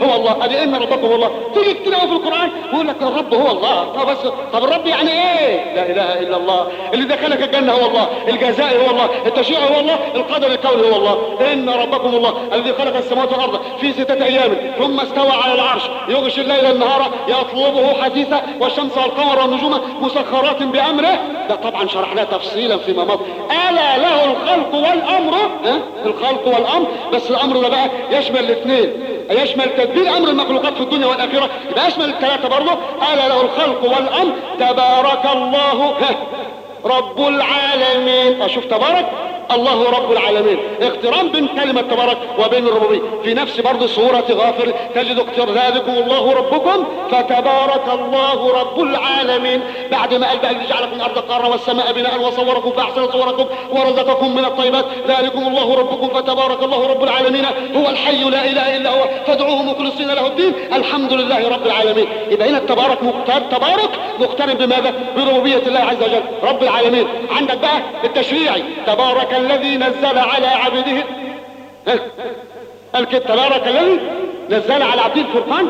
هو الله، ادي ان ربكم هو الله. تيجي كتير قوي في القران ويقول لك الرب هو الله. طب بس طب الرب يعني ايه؟ لا اله الا الله. اللي دخلك الجنه هو الله، الجزاء هو الله، التشريع هو الله، القدر الكوني هو الله. ان ربكم الله الذي خلق السماوات والارض في سته ايام ثم استوى على العرش يغشي الليل النهار يطلبه حثيثا والشمس والقمر والنجوم مسخرات بامره. ده طبعا شرحناه تفصيلا فيما مضى. الا له الخلق والامر، ها؟ الخلق والامر، بس الامر ده بقى يشمل الاثنين، يشمل تدبير امر المخلوقات في الدنيا والاخره، يبقى يشمل الثلاثه برضه. الا له الخلق والامر تبارك الله ها رب العالمين. اشوف تبارك الله رب العالمين، اقتران بين كلمة تبارك وبين الربوبية. في نفس برضه سورة غافر تجد اقتران ذلكم الله ربكم فتبارك الله رب العالمين. بعد ما قال بقى الذي جعلكم الارض قارا والسماء بناء وصوركم فاحسن صوركم ورزقكم من الطيبات ذلكم الله ربكم فتبارك الله رب العالمين هو الحي لا اله الا هو فادعوه مخلصين له الدين الحمد لله رب العالمين. يبقى هنا التبارك مقترن، تبارك مقترن بماذا؟ بربوبية الله عز وجل رب العالمين. عندك بقى التشريعي تبارك الذي نزل على عبده الكتاب، تبارك الذي نزل على عبده الفرقان،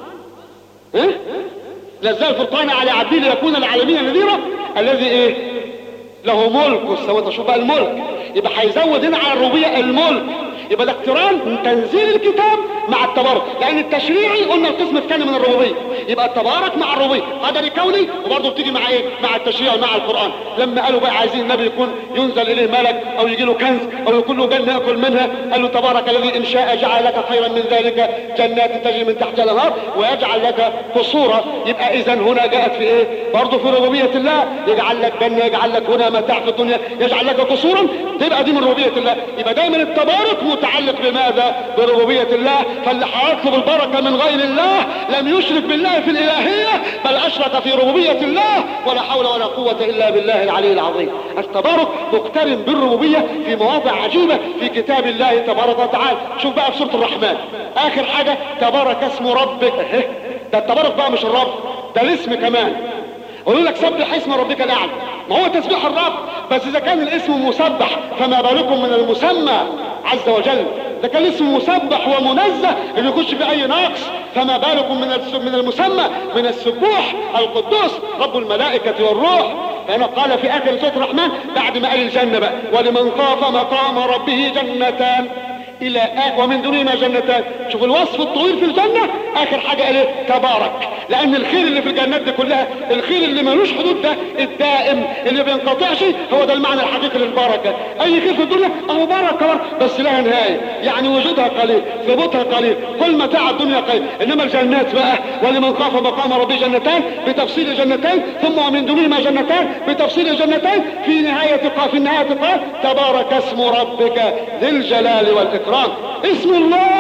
ها؟ نزل الفرقان على عبده ليكون العالمين نذيرا الذي ايه؟ له ملك السماوات. شوف بقى الملك، يبقى هيزود هنا على الربوبيه الملك. يبقى ده اقتران من تنزيل الكتاب مع التبارك، لان التشريعي قلنا القسم الثاني من الربوبيه، يبقى التبارك مع الربوبيه قدري كوني، وبرضه بتيجي مع ايه؟ مع التشريع ومع القران. لما قالوا بقى عايزين النبي يكون ينزل اليه ملك او يجي له كنز او يكون له جنه ياكل منها، قال له تبارك الذي ان شاء جعل لك خيرا من ذلك جنات تجري من تحتها الانهار ويجعل لك قصورا. يبقى اذا هنا جاءت في ايه؟ برضه في ربوبيه الله، يجعل لك جنه، يجعل لك هنا متاع في الدنيا، يجعل لك قصورا، تبقى دي من ربوبيه الله. يبقى دايما التبارك متعلق بماذا؟ بربوبيه الله. فاللي هيطلب البركه من غير الله لم يشرك بالله في الالهيه بل اشرك في ربوبيه الله، ولا حول ولا قوه الا بالله العلي العظيم. التبارك مقترن بالربوبيه في مواضع عجيبه في كتاب الله تبارك وتعالى. شوف بقى في سوره الرحمن اخر حاجه تبارك اسم ربك. ده التبارك بقى مش الرب، ده الاسم كمان. قولوا لك سبح اسم ربك الاعلى، ما هو تسبيح الرب، بس اذا كان الاسم مسبح فما بالكم من المسمى عز وجل. ده كان اسم مسبح ومنزه اللي يخش في اي نقص، فما بالكم من من المسمى من السبوح القدوس رب الملائكه والروح. فهنا قال في اخر سوره الرحمن بعد ما قال الجنه بقى ولمن خاف مقام ربه جنتان الى آه ومن دونهما جنتان. شوف الوصف الطويل في الجنه، اخر حاجه قال ايه؟ تبارك. لان الخير اللي في الجنات دي كلها، الخير اللي ملوش حدود ده الدائم اللي بينقطعش، هو ده المعنى الحقيقي للبركه. اي خير في الدنيا اهو بركه بس لها نهايه، يعني وجودها قليل، ثبوتها قليل، كل متاع الدنيا قليل. انما الجنات بقى ولمن خاف مقام ربه جنتان بتفصيل جنتين، ثم ومن دونهما جنتان بتفصيل جنتين، في نهايه قال في النهايه قال تبارك اسم ربك ذي الجلال والاكرام. اسم الله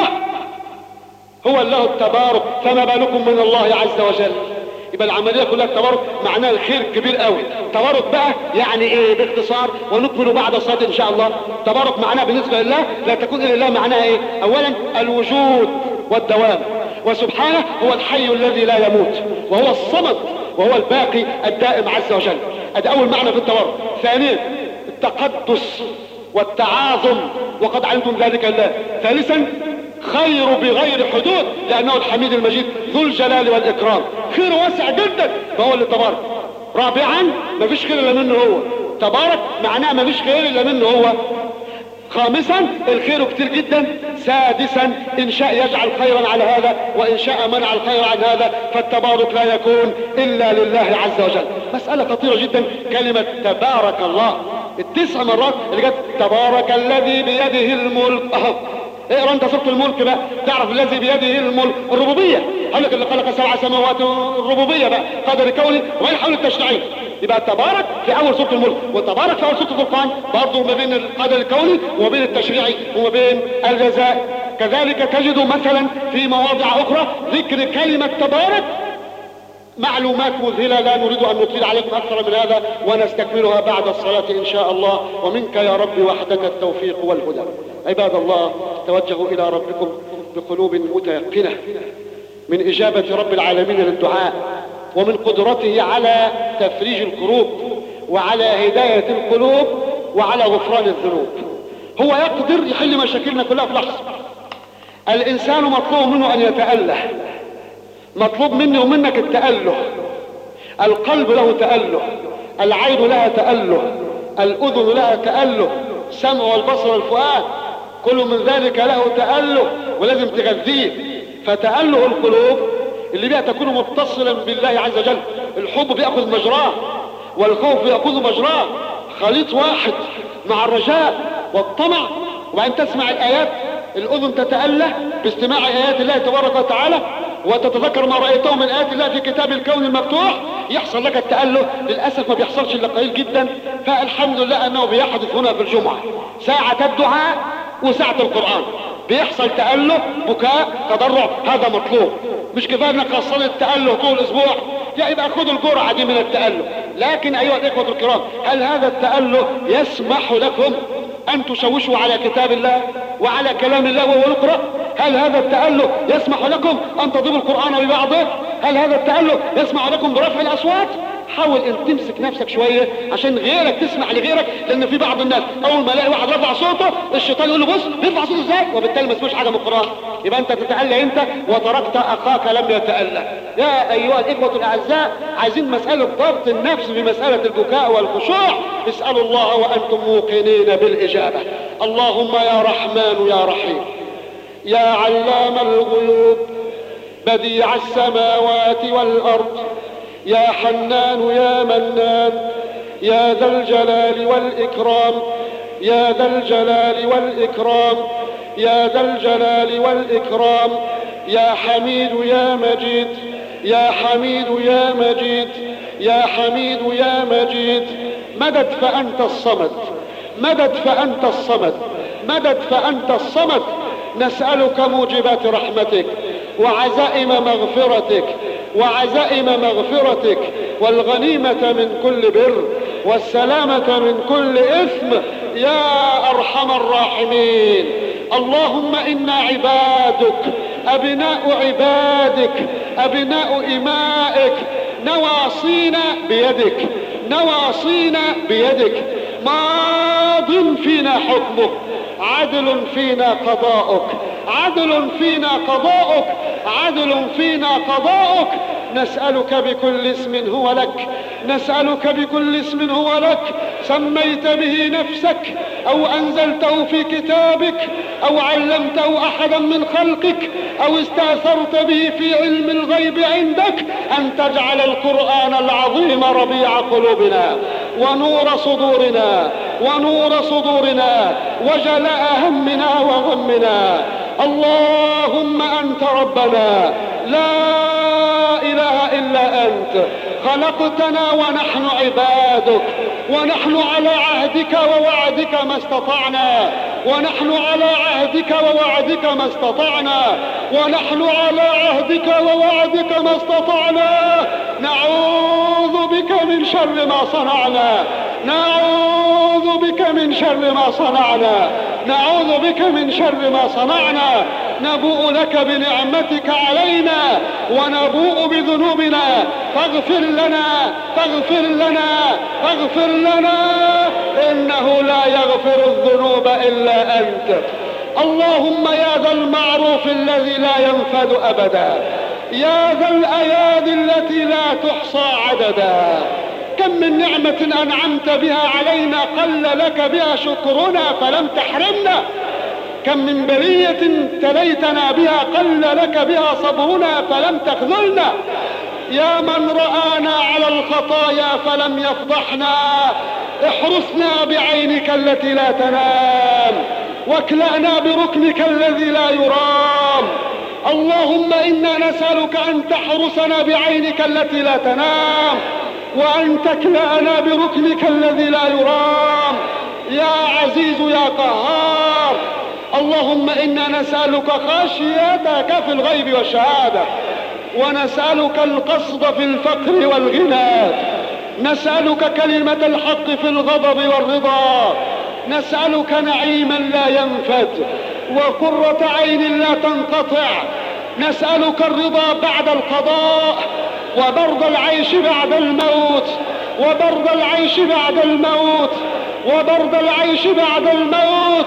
هو الله التبارك، فما بالكم من الله عز وجل. يبقى العمليه كلها التبارك معناها الخير كبير قوي. تبارك بقى يعني ايه باختصار ونكمل بعد الصلاه ان شاء الله. تبارك معناها بالنسبه لله لا تكون الا لله معناها ايه؟ اولا الوجود والدوام، وسبحانه هو الحي الذي لا يموت، وهو الصمد، وهو الباقي الدائم عز وجل. ادي اول معنى في التبارك. ثانيا التقدس والتعاظم وقد علمتم ذلك الله. ثالثا خير بغير حدود لانه الحميد المجيد ذو الجلال والاكرام، خير واسع جدا فهو اللي تبارك. رابعا مفيش خير الا منه هو، تبارك معناه مفيش خير الا منه هو. خامسا الخير كتير جدا. سادسا ان شاء يجعل خيرا على هذا وان شاء منع الخير عن هذا، فالتبارك لا يكون الا لله عز وجل. مسألة خطيرة جدا كلمة تبارك الله، التسع مرات اللي جت تبارك الذي بيده الملك. اهو اقرا انت سوره الملك بقى تعرف الذي بيده الملك الربوبيه. قال لك اللي خلق سبع سماوات الربوبيه بقى قدر كوني وغير حول التشريعي. يبقى تبارك في اول سوره الملك وتبارك في اول سوره الفرقان، برضه ما بين القدر الكوني وما بين التشريعي وما بين الجزاء. كذلك تجد مثلا في مواضع اخرى ذكر كلمه تبارك معلومات مذهلة لا نريد أن نطيل عليكم أكثر من هذا، ونستكملها بعد الصلاة إن شاء الله. ومنك يا رب وحدك التوفيق والهدى. عباد الله توجهوا إلى ربكم بقلوب متيقنة من إجابة رب العالمين للدعاء، ومن قدرته على تفريج الكروب وعلى هداية القلوب وعلى غفران الذنوب. هو يقدر يحل مشاكلنا كلها في لحظة. الانسان مطلوب منه ان يتأله، مطلوب مني ومنك التأله. القلب له تأله، العين لها تأله، الاذن لها تأله، السمع والبصر والفؤاد كل من ذلك له تأله ولازم تغذيه. فتأله القلوب اللي بها تكون متصلا بالله عز وجل، الحب بيأخذ مجراه والخوف بيأخذ مجراه، خليط واحد مع الرجاء والطمع. وبعدين تسمع الآيات، الأذن تتأله باستماع آيات الله تبارك وتعالى وتتذكر ما رأيته من آيات الله في كتاب الكون المفتوح، يحصل لك التأله. للأسف ما بيحصلش إلا قليل جدا. فالحمد لله أنه بيحدث هنا في الجمعة ساعة الدعاء وساعة القرآن بيحصل تأله، بكاء، تضرع، هذا مطلوب. مش كفاية انك خاصة التأله طول الاسبوع، لا يبقى خذوا الجرعة دي من التأله. لكن ايها الاخوة الكرام، هل هذا التأله يسمح لكم ان تشوشوا على كتاب الله وعلى كلام الله وهو يقرأ؟ هل هذا التأله يسمح لكم ان تضربوا القرآن ببعضه؟ هل هذا التأله يسمح لكم برفع الاصوات؟ حاول ان تمسك نفسك شوية عشان غيرك تسمع لغيرك، لان في بعض الناس اول ما يلاقي واحد رفع صوته الشيطان يقول له بص بيرفع صوته ازاي، وبالتالي ما سمعش حاجة من القرآن. يبقى انت تتأله انت وتركت اخاك لم يتأله. يا ايها الاخوة الاعزاء، عايزين مسألة ضبط النفس في مسألة البكاء والخشوع. اسألوا الله وانتم موقنين بالاجابة. اللهم يا رحمن يا رحيم يا علام الغيوب بديع السماوات والارض يا حنان يا منان يا ذا الجلال والإكرام يا ذا الجلال والإكرام يا ذا الجلال والإكرام يا حميد يا مجيد يا حميد يا مجيد يا حميد يا مجيد. مدد فأنت الصمد، مدد فأنت الصمد، مدد فأنت الصمد. نسألك موجبات رحمتك وعزائم مغفرتك وعزائم مغفرتك والغنيمة من كل بر والسلامة من كل إثم يا أرحم الراحمين. اللهم إنا عبادك أبناء عبادك أبناء إمائك، نواصينا بيدك نواصينا بيدك، ماض فينا حكمك، عدل فينا قضاؤك عدل فينا قضاؤك عدل فينا قضاؤك. نسألك بكل اسم هو لك نسألك بكل اسم هو لك سميت به نفسك أو أنزلته في كتابك أو علمته أحدا من خلقك أو استأثرت به في علم الغيب عندك، أن تجعل القرآن العظيم ربيع قلوبنا ونور صدورنا ونور صدورنا وجلاء همنا وغمنا. اللهم أنت ربنا لا إله إلا أنت، خلقتنا ونحن عبادك، ونحن على عهدك ووعدك ما استطعنا ونحن على عهدك ووعدك ما استطعنا ونحن على عهدك ووعدك ما استطعنا. نعوذ بك من شر ما صنعنا نعوذ بك من شر ما صنعنا نعوذ بك من شر ما صنعنا. نبوء لك بنعمتك علينا ونبوء بذنوبنا، فاغفر لنا فاغفر لنا فاغفر لنا إنه لا يغفر الذنوب إلا أنت. اللهم يا ذا المعروف الذي لا ينفد أبدا، يا ذا الأيادي التي لا تحصى عددا، كم من نعمة أنعمت بها علينا قل لك بها شكرنا فلم تحرمنا، كم من بلية ابتليتنا بها قل لك بها صبرنا فلم تخذلنا. يا من رآنا على الخطايا فلم يفضحنا، احرسنا بعينك التي لا تنام واكلأنا بركنك الذي لا يرام. اللهم إنا نسألك أن تحرسنا بعينك التي لا تنام وأن تكلأنا بركنك الذي لا يرام. يا عزيز يا قهار، اللهم إنا نسألك خشيتك في الغيب والشهادة، ونسألك القصد في الفقر والغنى، نسألك كلمة الحق في الغضب والرضا، نسألك نعيما لا ينفد وقرة عين لا تنقطع، نسألك الرضا بعد القضاء وبرد العيش بعد الموت وبرد العيش بعد الموت وبرد العيش بعد الموت.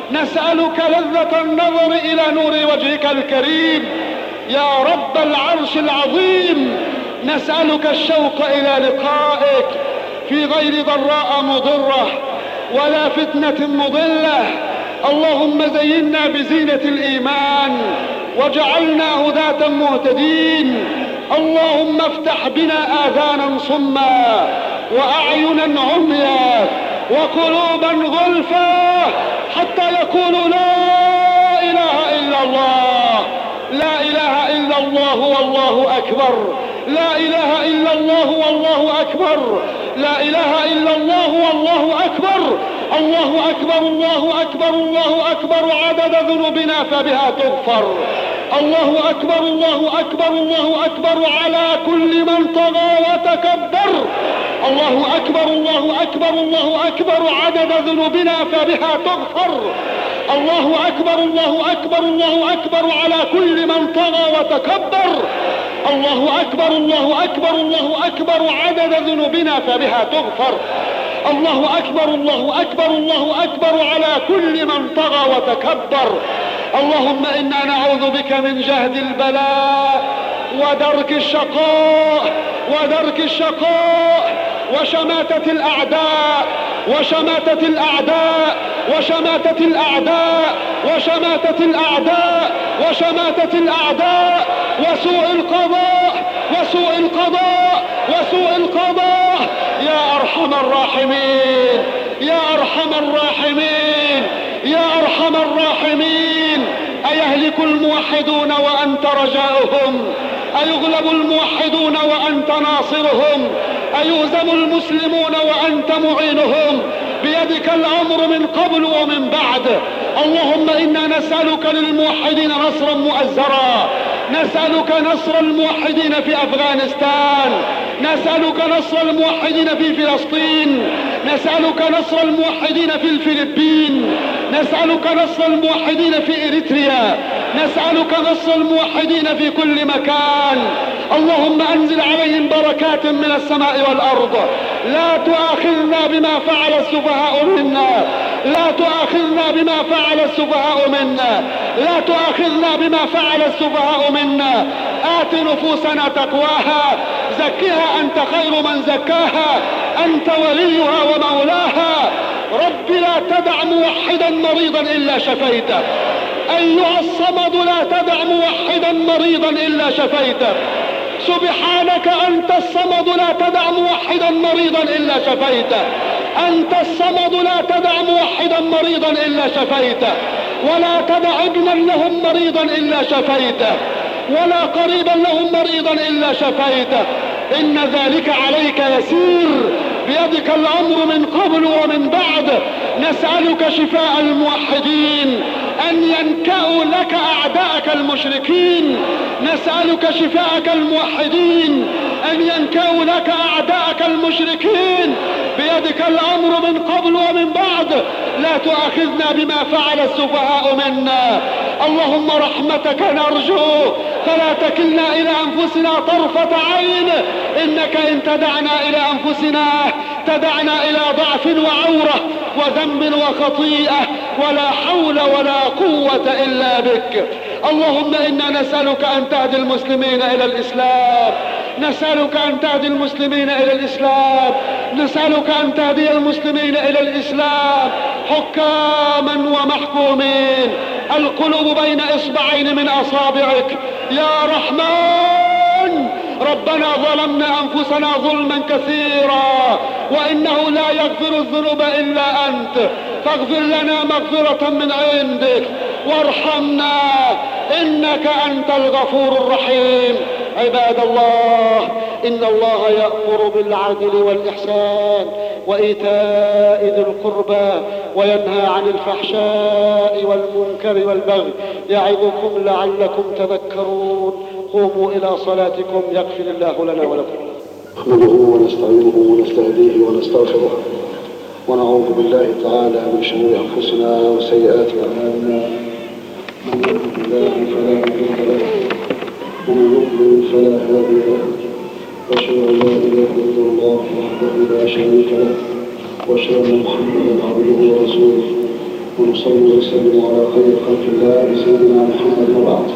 نسألك لذة النظر إلى نور وجهك الكريم يا رب العرش العظيم. نسألك الشوق إلى لقائك في غير ضراء مضرة ولا فتنة مضلة. اللهم زينا بزينة الإيمان وجعلنا هداة مهتدين. اللهم افتح بنا آذانا صما وأعينا عميا وقلوبا غلفا حتى يقولوا لا إله إلا الله، لا إله إلا الله والله أكبر، لا إله إلا الله والله أكبر، لا إله إلا الله والله أكبر. الله أكبر الله أكبر الله أكبر عدد ذنوبنا فبها تغفر. الله أكبر الله أكبر الله أكبر على كل من طغى وتكبر. الله أكبر الله أكبر الله أكبر عدد ذنوبنا فبها تغفر. الله أكبر الله أكبر الله أكبر على كل من طغى وتكبر. الله أكبر الله أكبر الله أكبر عدد ذنوبنا فبها تغفر. الله أكبر الله أكبر الله أكبر على كل من طغى وتكبر. اللهم إنا نعوذ بك من جهد البلاء ودرك الشقاء ودرك الشقاء وشماتة الأعداء وشماتة الأعداء وشماتة الأعداء وشماتة الأعداء وشماتة الأعداء وسوء القضاء وسوء القضاء وسوء القضاء يا أرحم الراحمين يا أرحم الراحمين يا أرحم الراحمين. أيهلك الموحدون وأنت رجاؤهم؟ أيغلب الموحدون وأنت ناصرهم؟ أيهزم المسلمون وأنت معينهم؟ بيدك الأمر من قبل ومن بعد. اللهم إنا نسألك للموحدين نصرا مؤزرا، نسألك نصر الموحدين في أفغانستان، نسألك نصر الموحدين في فلسطين، نسألك نصر الموحدين في الفلبين، نسألك نصر الموحدين في إريتريا، نسألك نصر الموحدين في كل مكان. اللهم أنزل عليهم بركات من السماء والأرض. لا تؤاخذنا بما فعل السفهاء منا، لا تؤاخذنا بما فعل السفهاء منا، لا تؤاخذنا بما فعل السفهاء منا. آت نفوسنا تقواها، زكها أنت خير من زكاها، أنت وليها ومولاها. رب لا تدع موحدا مريضا إلا شفيته، أيها الصمد لا تدع موحدا مريضا إلا شفيته. سبحانك أنت الصمد لا تدع موحدا مريضا إلا شفيته، أنت الصمد لا تدع موحدا مريضا إلا شفيته، ولا تدع ابنا لهم مريضا إلا شفيته، ولا قريبا لهم مريضا إلا شفيته. إن ذلك عليك يسير، بيدك الأمر من قبل ومن بعد. نسألك شفاء الموحدين، أن ينكأوا لك أعداءك المشركين. نسألك شفاءك الموحدين، أن ينكأوا لك أعداءك المشركين. بيدك الأمر من قبل ومن بعد. لا تؤاخذنا بما فعل السفهاء منا. اللهم رحمتك نرجو، فلا تكلنا إلى أنفسنا طرفة عين. إنك إن تدعنا إلى أنفسنا تدعنا إلى ضعف وعورة وذنب وخطيئة، ولا حول ولا قوة إلا بك. اللهم إنا نسألك أن تهدي المسلمين إلى الإسلام، نسألك أن تهدي المسلمين إلى الإسلام، نسألك أن تهدي المسلمين إلى الإسلام حكاما ومحكومين، القلوب بين إصبعين من أصابعك يا رحمن. ربنا ظلمنا أنفسنا ظلما كثيرا، وإنه لا يغفر الذنوب إلا أنت، فاغفر لنا مغفرة من عندك وارحمنا إنك أنت الغفور الرحيم. عباد الله، إن الله يأمر بالعدل والإحسان وإيتاء ذي القربى وينهى عن الفحشاء والمنكر والبغي، يعظكم لعلكم تذكرون. قوموا إلى صلاتكم يغفر الله لنا ولكم. نحمده ونستعينه ونستهديه ونستغفره، ونعوذ بالله تعالى من شرور أنفسنا وسيئات أعمالنا. من يهده الله فلا مضل له ومن يضلل فلا هادي له، وأشهد أن لا إله إلا الله وحده لا شريك له، وأشهد أن محمدا عبده ورسوله. ونصلي ونسلم على خير خلق الله سيدنا محمد وبعد.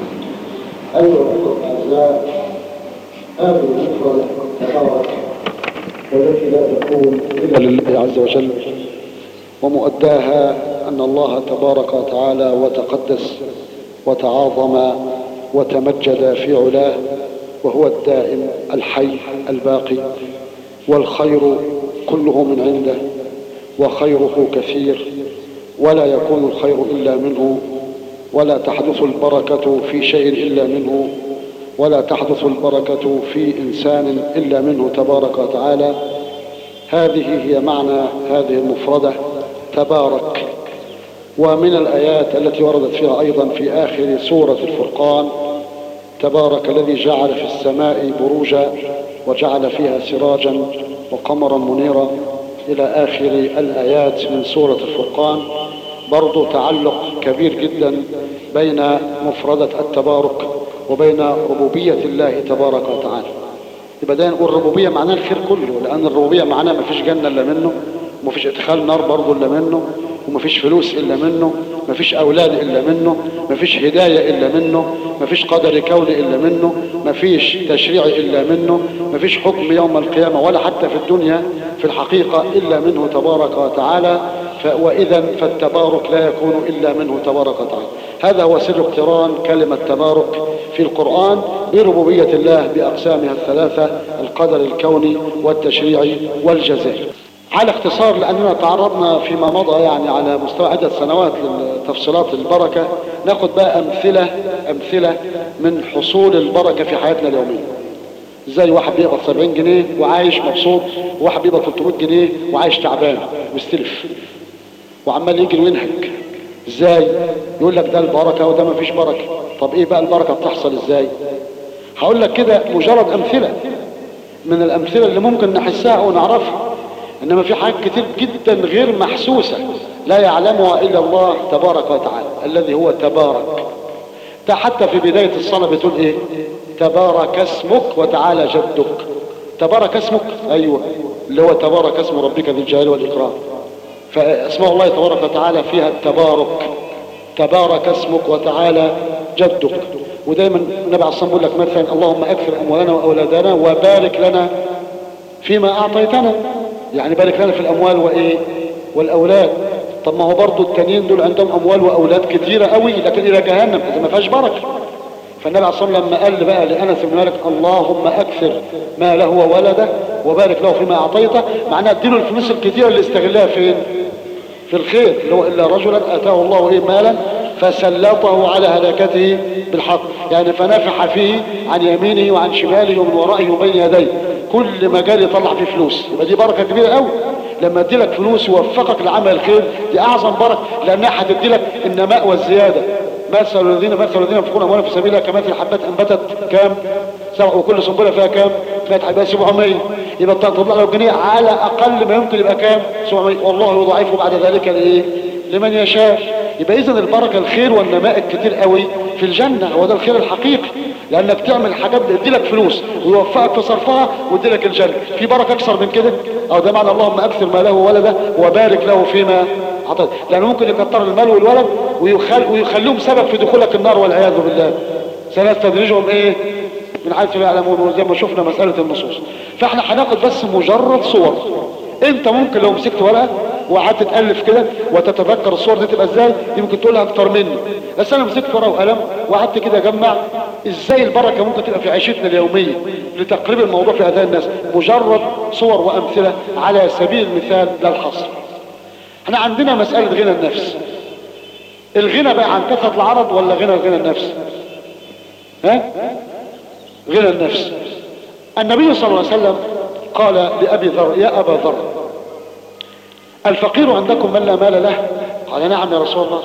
أيها الأخوة الأعزاء، هذه المفردة تبارك والتي لا تكون إلا لله عز وجل، ومؤداها أن الله تبارك وتعالى وتقدس وتعاظم وتمجد في علاه، وهو الدائم الحي الباقي، والخير كله من عنده، وخيره كثير، ولا يكون الخير إلا منه، ولا تحدث البركة في شيء إلا منه، ولا تحدث البركة في إنسان إلا منه تبارك وتعالى. هذه هي معنى هذه المفردة تبارك. ومن الآيات التي وردت فيها أيضا في آخر سورة الفرقان: تبارك الذي جعل في السماء بروجا وجعل فيها سراجا وقمرا منيرا، إلى آخر الآيات من سورة الفرقان. برضو تعلق كبير جدا بين مفردة التبارك وبين ربوبية الله تبارك وتعالى. يبقى ده نقول الربوبية معناه الخير كله، لأن الربوبية معناه ما فيش جنة إلا منه، وما فيش ادخال نار برضو إلا منه، وما فيش فلوس إلا منه، ما فيش أولاد إلا منه، ما فيش هداية إلا منه، ما فيش قدر كوني إلا منه، ما فيش تشريع إلا منه، ما فيش حكم يوم القيامة ولا حتى في الدنيا في الحقيقة إلا منه تبارك وتعالى. وإذا فالتبارك لا يكون إلا منه تبارك وتعالى. هذا هو سر اقتران كلمة تبارك في القرآن بربوبية الله بأقسامها الثلاثة: القدر الكوني والتشريعي والجزائي. على اختصار، لأننا تعرضنا فيما مضى يعني على مستوى عدة سنوات لتفصيلات البركة، ناخد بقى أمثلة أمثلة من حصول البركة في حياتنا اليومية. زي واحد بيقبض سبعين جنيه وعايش مبسوط، وواحد بيقبض ثلاثمائة جنيه وعايش تعبان مستلف وعمال يجري وينهك. ازاي؟ يقول لك ده البركة وده ما فيش بركة. طب ايه بقى البركة بتحصل ازاي؟ هقول لك كده مجرد أمثلة من الأمثلة اللي ممكن نحسها أو نعرفها، إنما في حاجات كتير جدا غير محسوسة لا يعلمها إلا الله تبارك وتعالى الذي هو تبارك. ده حتى في بداية الصلاة بتقول إيه؟ تبارك اسمك وتعالى جدك. تبارك اسمك، أيوة، اللي هو تبارك اسم ربك ذي الجلال والإكرام. فاسماء الله تبارك وتعالى فيها التبارك. تبارك اسمك وتعالى جدك. ودايما النبي عليه الصلاة والسلام يقول لك مثلا: اللهم أكثر أموالنا وأولادنا وبارك لنا فيما أعطيتنا. يعني بارك لنا في الأموال وإيه؟ والأولاد. طب ما هو برضو التانيين دول عندهم أموال وأولاد كتيرة قوي، لكن إلى جهنم، إذا ما فيهاش بركة. فالنبي عليه الصلاة والسلام لما قال بقى لأنس بن مالك: اللهم أكثر ماله وولده وبارك له فيما أعطيته، معناه اديله الفلوس الكتيرة اللي استغلها فين؟ في الخير، اللي هو إلا رجلا آتاه الله إيه مالا فسلطه على هلاكته بالحق، يعني فنفح فيه عن يمينه وعن شماله ومن ورائه وبين يديه، كل مجال يطلع فيه فلوس. يبقى دي بركة كبيرة قوي. لما ادي لك فلوس يوفقك لعمل الخير، دي اعظم بركة، لانها هتدي لك النماء والزيادة. مثل الذين مثل الذين ينفقون اموالهم في سبيل الله كمثل حبات انبتت كام؟ سبع، وكل سنبله فيها كام؟ مئة حبه، سبعمائة. يبقى تطلع له الجنيه على اقل ما يمكن يبقى كام؟ سبعمائة. والله يضاعفه بعد ذلك لايه؟ لمن يشاء. يبقى اذا البركه الخير والنماء الكتير قوي في الجنه، هو ده الخير الحقيقي، لانك تعمل حاجات بيدي لك فلوس ويوفقك في صرفها ويدي لك الجنه. في بركه اكثر من كده؟ او ده معنى اللهم اكثر ماله وولده وبارك له فيما عطيت، لانه ممكن يكتر المال والولد ويخل ويخليهم سبب في دخولك النار والعياذ بالله. سنستدرجهم ايه؟ من حيث لا يعلمون، زي ما شفنا مساله النصوص. فاحنا هناخد بس مجرد صور. انت ممكن لو مسكت ورقه وقعدت تالف كده وتتذكر الصور دي تبقى ازاي، دي ممكن تقولها اكتر مني. بس انا مسكت ورقه وقلم وقعدت كده اجمع ازاي البركه ممكن تبقى في عيشتنا اليوميه لتقريب الموضوع في اذهان الناس. مجرد صور وامثله على سبيل المثال لا الحصر. احنا عندنا مساله غنى النفس. الغنى بقى عن كثره العرض ولا غنى غنى النفس؟ ها؟ غنى النفس. النبي صلى الله عليه وسلم قال لأبي ذر: يا أبا ذر، الفقير عندكم من لا مال له؟ قال: نعم يا رسول الله.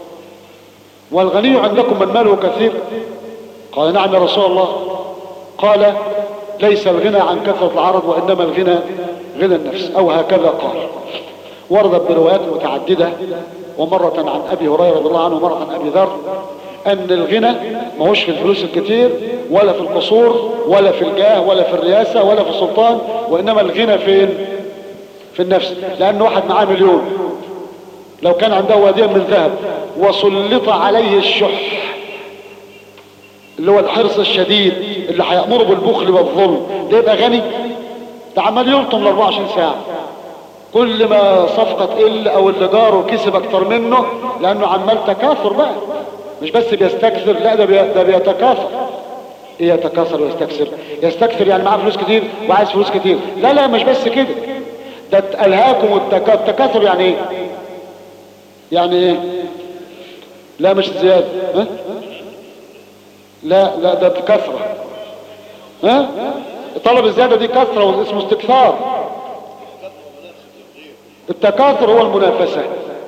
والغني عندكم من ماله كثير؟ قال: نعم يا رسول الله. قال: ليس الغنى عن كثرة العرض وإنما الغنى غنى النفس، أو هكذا قال. وردت بروايات متعددة، ومرة عن أبي هريرة رضي الله عنه ومرة عن أبي ذر، أن الغنى ما هوش في الفلوس الكتير ولا في القصور ولا في الجاه ولا في الرئاسة ولا في السلطان، وإنما الغنى فين؟ في النفس. لأن واحد معاه مليون لو كان عنده واديا من ذهب وسلط عليه الشح اللي هو الحرص الشديد اللي هيأمره بالبخل والظلم، ده يبقى غني؟ ده عمال يلطم ال أربعة وعشرين ساعة، كل ما صفقة تقل او اللي جاره كسب اكتر منه، لانه عمال تكاثر بقى، مش بس بيستكثر، لا ده, بي... ده بيتكاثر. ايه يتكاثر ويستكثر؟ يستكثر يعني معاه فلوس كتير وعايز فلوس كتير، لا لا مش بس كده، ده الهاكم والتكاثر. التكاثر يعني ايه؟ يعني ايه؟ لا مش زيادة، ها؟ لا لا ده كثرة، ها؟ طلب الزيادة دي كثرة واسمه استكثار. التكاثر هو المنافسة،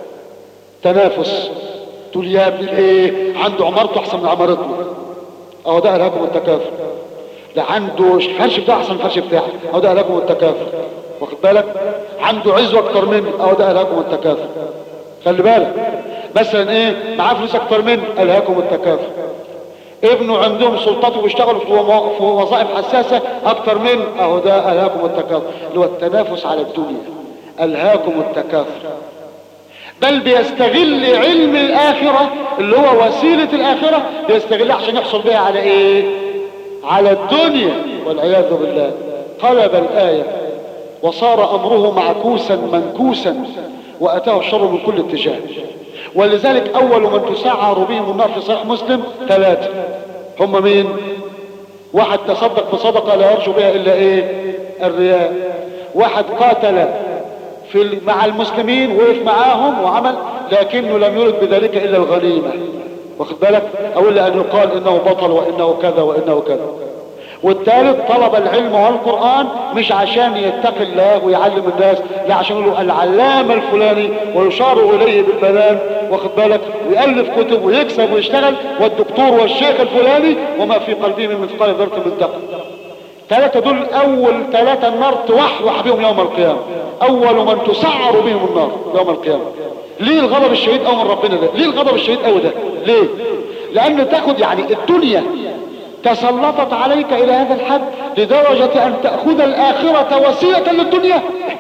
تنافس، تقول يا ابني الايه عنده عمارته احسن من عمارتنا، اهو ده الهاكم التكاثر. ده عنده الفرش بتاعه احسن من الفرش بتاعه، اهو ده الهاكم التكاثر. واخد بالك؟ عنده عزوة اكتر مني، اهو ده الهاكم التكاثر. خلي بالك مثلا ايه، معاه فلوس اكتر مني، الهاكم التكاثر. ابنه عندهم سلطات وبيشتغلوا في وظائف حساسة اكتر منه، اهو ده الهاكم التكاثر، اللي هو التنافس على الدنيا، الهاكم التكاثر. بل بيستغل علم الاخرة اللي هو وسيلة الاخرة، بيستغلها عشان يحصل بها على ايه؟ على الدنيا والعياذ بالله. قلب الآية وصار امره معكوسا منكوسا واتاه الشر من كل اتجاه. ولذلك اول من تسعر بهم النار في صحيح مسلم ثلاثة، هم مين؟ واحد تصدق بصدقة لا يرجو بها الا ايه؟ الرياء. واحد قاتل في مع المسلمين وقف معاهم وعمل لكنه لم يرد بذلك الا الغنيمة، واخد بالك؟ او الا ان يقال انه بطل وانه كذا وانه كذا. والثالث طلب العلم والقرآن مش عشان يتقي الله ويعلم الناس، لا عشان يقولوا العلامة الفلاني ويشار اليه بالبنان، واخد بالك؟ ويألف كتب ويكسب ويشتغل، والدكتور والشيخ الفلاني وما في قلبه من مثقال ذرة من دقة. ثلاثة دول اول ثلاثة النار توحوح بهم يوم القيامة، اول من تسعر بهم النار يوم القيامة. ليه الغضب الشديد قوي من ربنا ده؟ ليه الغضب الشديد قوي ده؟ ليه؟ لان تاخد يعني الدنيا تسلطت عليك الى هذا الحد لدرجة ان تأخذ الاخرة وسيلة للدنيا.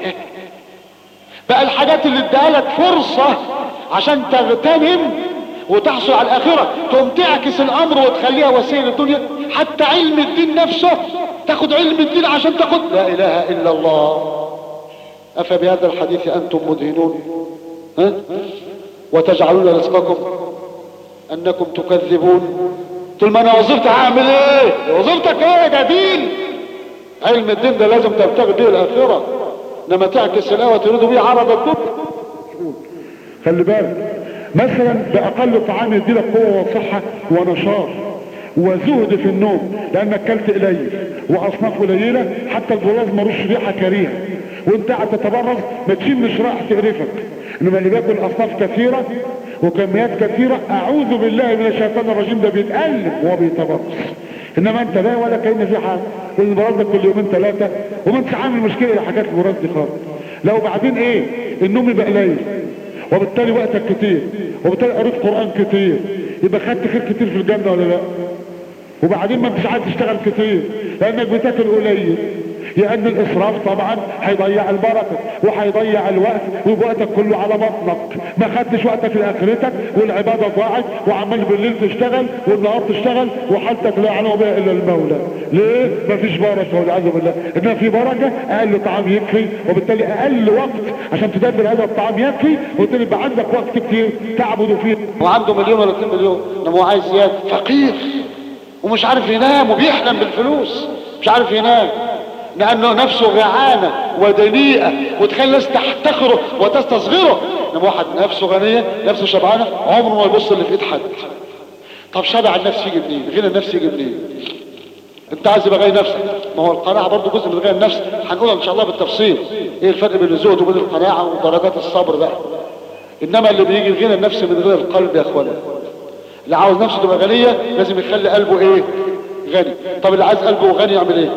بقى الحاجات اللي اداها لك فرصة عشان تغتنم وتحصل على الاخرة تقوم تعكس الامر وتخليها وسيلة للدنيا. حتى علم الدين نفسه تاخد علم الدين عشان تاخد لا اله الا الله. افبهذا الحديث انتم مدهنون، ها؟ وتجعلون رزقكم انكم تكذبون. طول ما انا وظيفتي هعمل ايه؟ وظيفتك ايه؟ ده دين. علم الدين ده لازم تبتغي به الاخره، انما تعكس الايه تريد به عرض الدنيا. خلي بالك مثلا باقل طعام يديلك قوه وصحه ونشاط وزهد في النوم، لانك اكلت قليل واصناف قليله، حتى البراز ملوش ريحه كريهه وانت قاعد تتبرز ما تشمش رائحه تقرفك. انما اللي بياكل اصناف كثيره وكميات كثيره اعوذ بالله من الشيطان الرجيم ده بيتقلب وهو بيتبرز. انما انت لا ولا كأن في حاجه، البراز ده كل يومين ثلاثه وما انتش عامل مشكله لحاجات البراز دي خالص. لو بعدين ايه؟ النوم يبقى قليل وبالتالي وقتك كتير وبالتالي قريت قرآن كتير، يبقى خدت خير كتير في الجنة ولا لا؟ وبعدين ما انتش عايز تشتغل كتير لانك بتاكل قليل، لان الاسراف طبعا هيضيع البركة وهيضيع الوقت ويبقى وقتك كله على بطنك، ما خدتش وقتك لاخرتك والعبادة ضاعت وعمال بالليل تشتغل والنهار تشتغل وحالتك لا يعلم بها الا المولى. ليه؟ مفيش بركة والعياذ بالله. انما في بركة، اقل طعام يكفي وبالتالي اقل وقت عشان تدبر هذا الطعام يكفي وبالتالي يبقى عندك وقت كتير تعبد فيه. وعنده مليون ولا اتنين مليون انما هو عايز زيادة، فقير ومش عارف ينام وبيحلم بالفلوس، مش عارف ينام لانه نفسه جعانه ودنيئه وتخلي الناس تحتقره وتستصغره. انما واحد نفسه غنيه نفسه شبعانه عمره ما يبص اللي في ايد حد. طب شبع النفس يجي منين؟ غنى النفس يجي منين؟ انت عايز يبقى غني نفسك، ما هو القناعه برضه جزء من غنى النفس، هنقولها ان شاء الله بالتفصيل ايه الفرق بين الزهد وبين القناعه ودرجات الصبر بقى. انما اللي بيجي غنى النفس من غير القلب يا اخوانا. اللي عاوز نفسه تبقى غنيه لازم يخلي قلبه ايه؟ غني. طب اللي عايز قلبه غني يعمل ايه؟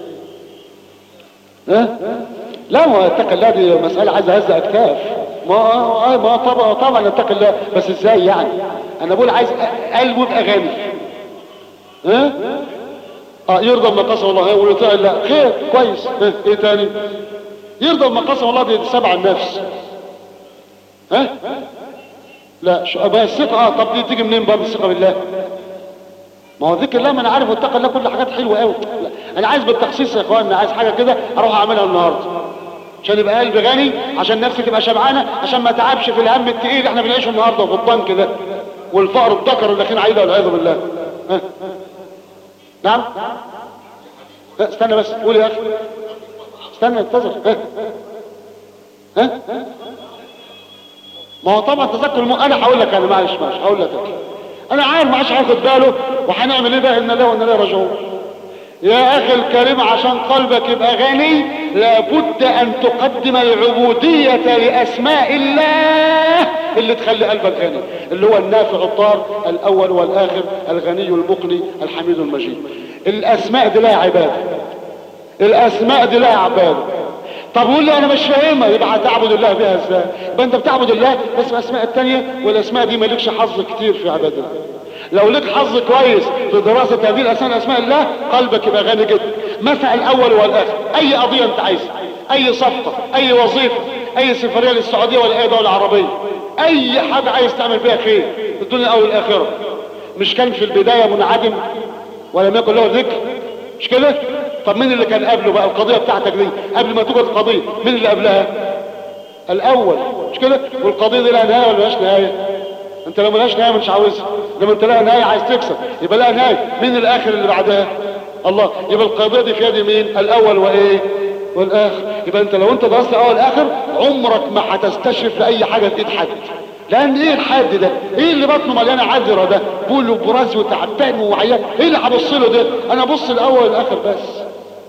ها؟ لا ما اتقي الله دي مسألة عايزة هز اكتاف. ما ما طبعا طبعا اتقي الله، بس ازاي يعني؟ انا بقول عايز قلبه يبقى غني. ها؟ اه يرضى بما قسم الله ويطيع الله، خير كويس. ها؟ ايه تاني؟ يرضى بما قسم الله دي سبع النفس. ها لا شو بقى الثقه؟ اه طب دي تيجي منين برضه الثقه بالله؟ ما هو ذكر الله، ما انا عارف واتقى الله كل حاجات حلوه قوي. انا عايز بالتخصيص يا اخوان، عايز حاجه كده اروح اعملها النهارده عشان يبقى قلبي غني، عشان نفسي تبقى شبعانه، عشان ما تعبش في الهم التقيل اللي احنا بنعيشه النهارده وفي الضنك ده والفقر الذكر اللي داخلين عيده والعياذ بالله. ها نعم لا استنى بس قول يا اخي، استنى انتظر. ها ها ما هو طبعا تذكر الم... انا هقول لك، انا معلش معلش هقول لك انا عارف ما عادش هياخد باله، وهنعمل ايه بقى؟ ان الله وان الله راجعون. يا اخي الكريم عشان قلبك يبقى غني لابد ان تقدم العبودية لاسماء الله اللي تخلي قلبك غني، اللي هو النافع الضار الاول والاخر الغني المقني الحميد المجيد. الاسماء دي لها عبادة، الاسماء دي لها عبادة. طب قول لي انا مش فاهمها، يبقى هتعبد الله بها ازاي؟ يبقى انت بتعبد الله بس الاسماء التانية، والاسماء دي مالكش حظ كتير في عبادة الله. لو لك حظ كويس في دراسة هذه الاسماء اسماء الله قلبك يبقى غني جدا. مثل الاول والاخر، اي قضية انت عايزها، اي صفقة، اي وظيفة، اي سفرية للسعودية ولا اي دولة عربية، اي حاجة عايز تعمل بيها خير في الدنيا او الاخرة، مش كان في البداية منعدم ولم يكن له ذكر؟ مش كده؟ طب مين اللي كان قبله بقى؟ القضية بتاعتك دي قبل ما توجد قضية مين اللي قبلها؟ الاول، مش كده؟ والقضية دي لها نهاية ولا ملهاش نهاية؟ انت لو ملهاش نهاية مش عاوزها، لما انت لها نهاية عايز تكسب يبقى لها نهاية. مين الاخر اللي بعدها؟ الله. يبقى القضية دي في يد مين؟ الاول وايه؟ والاخر. يبقى انت لو انت درست اول اخر عمرك ما هتستشرف لاي حاجة في ايد حد، لان ايه الحد ده؟ ايه اللي بطنه مليانه عذره ده؟ بول وبراز وتعبان وعيان، ايه اللي هبص له ده؟ انا ابص الاول والاخر بس.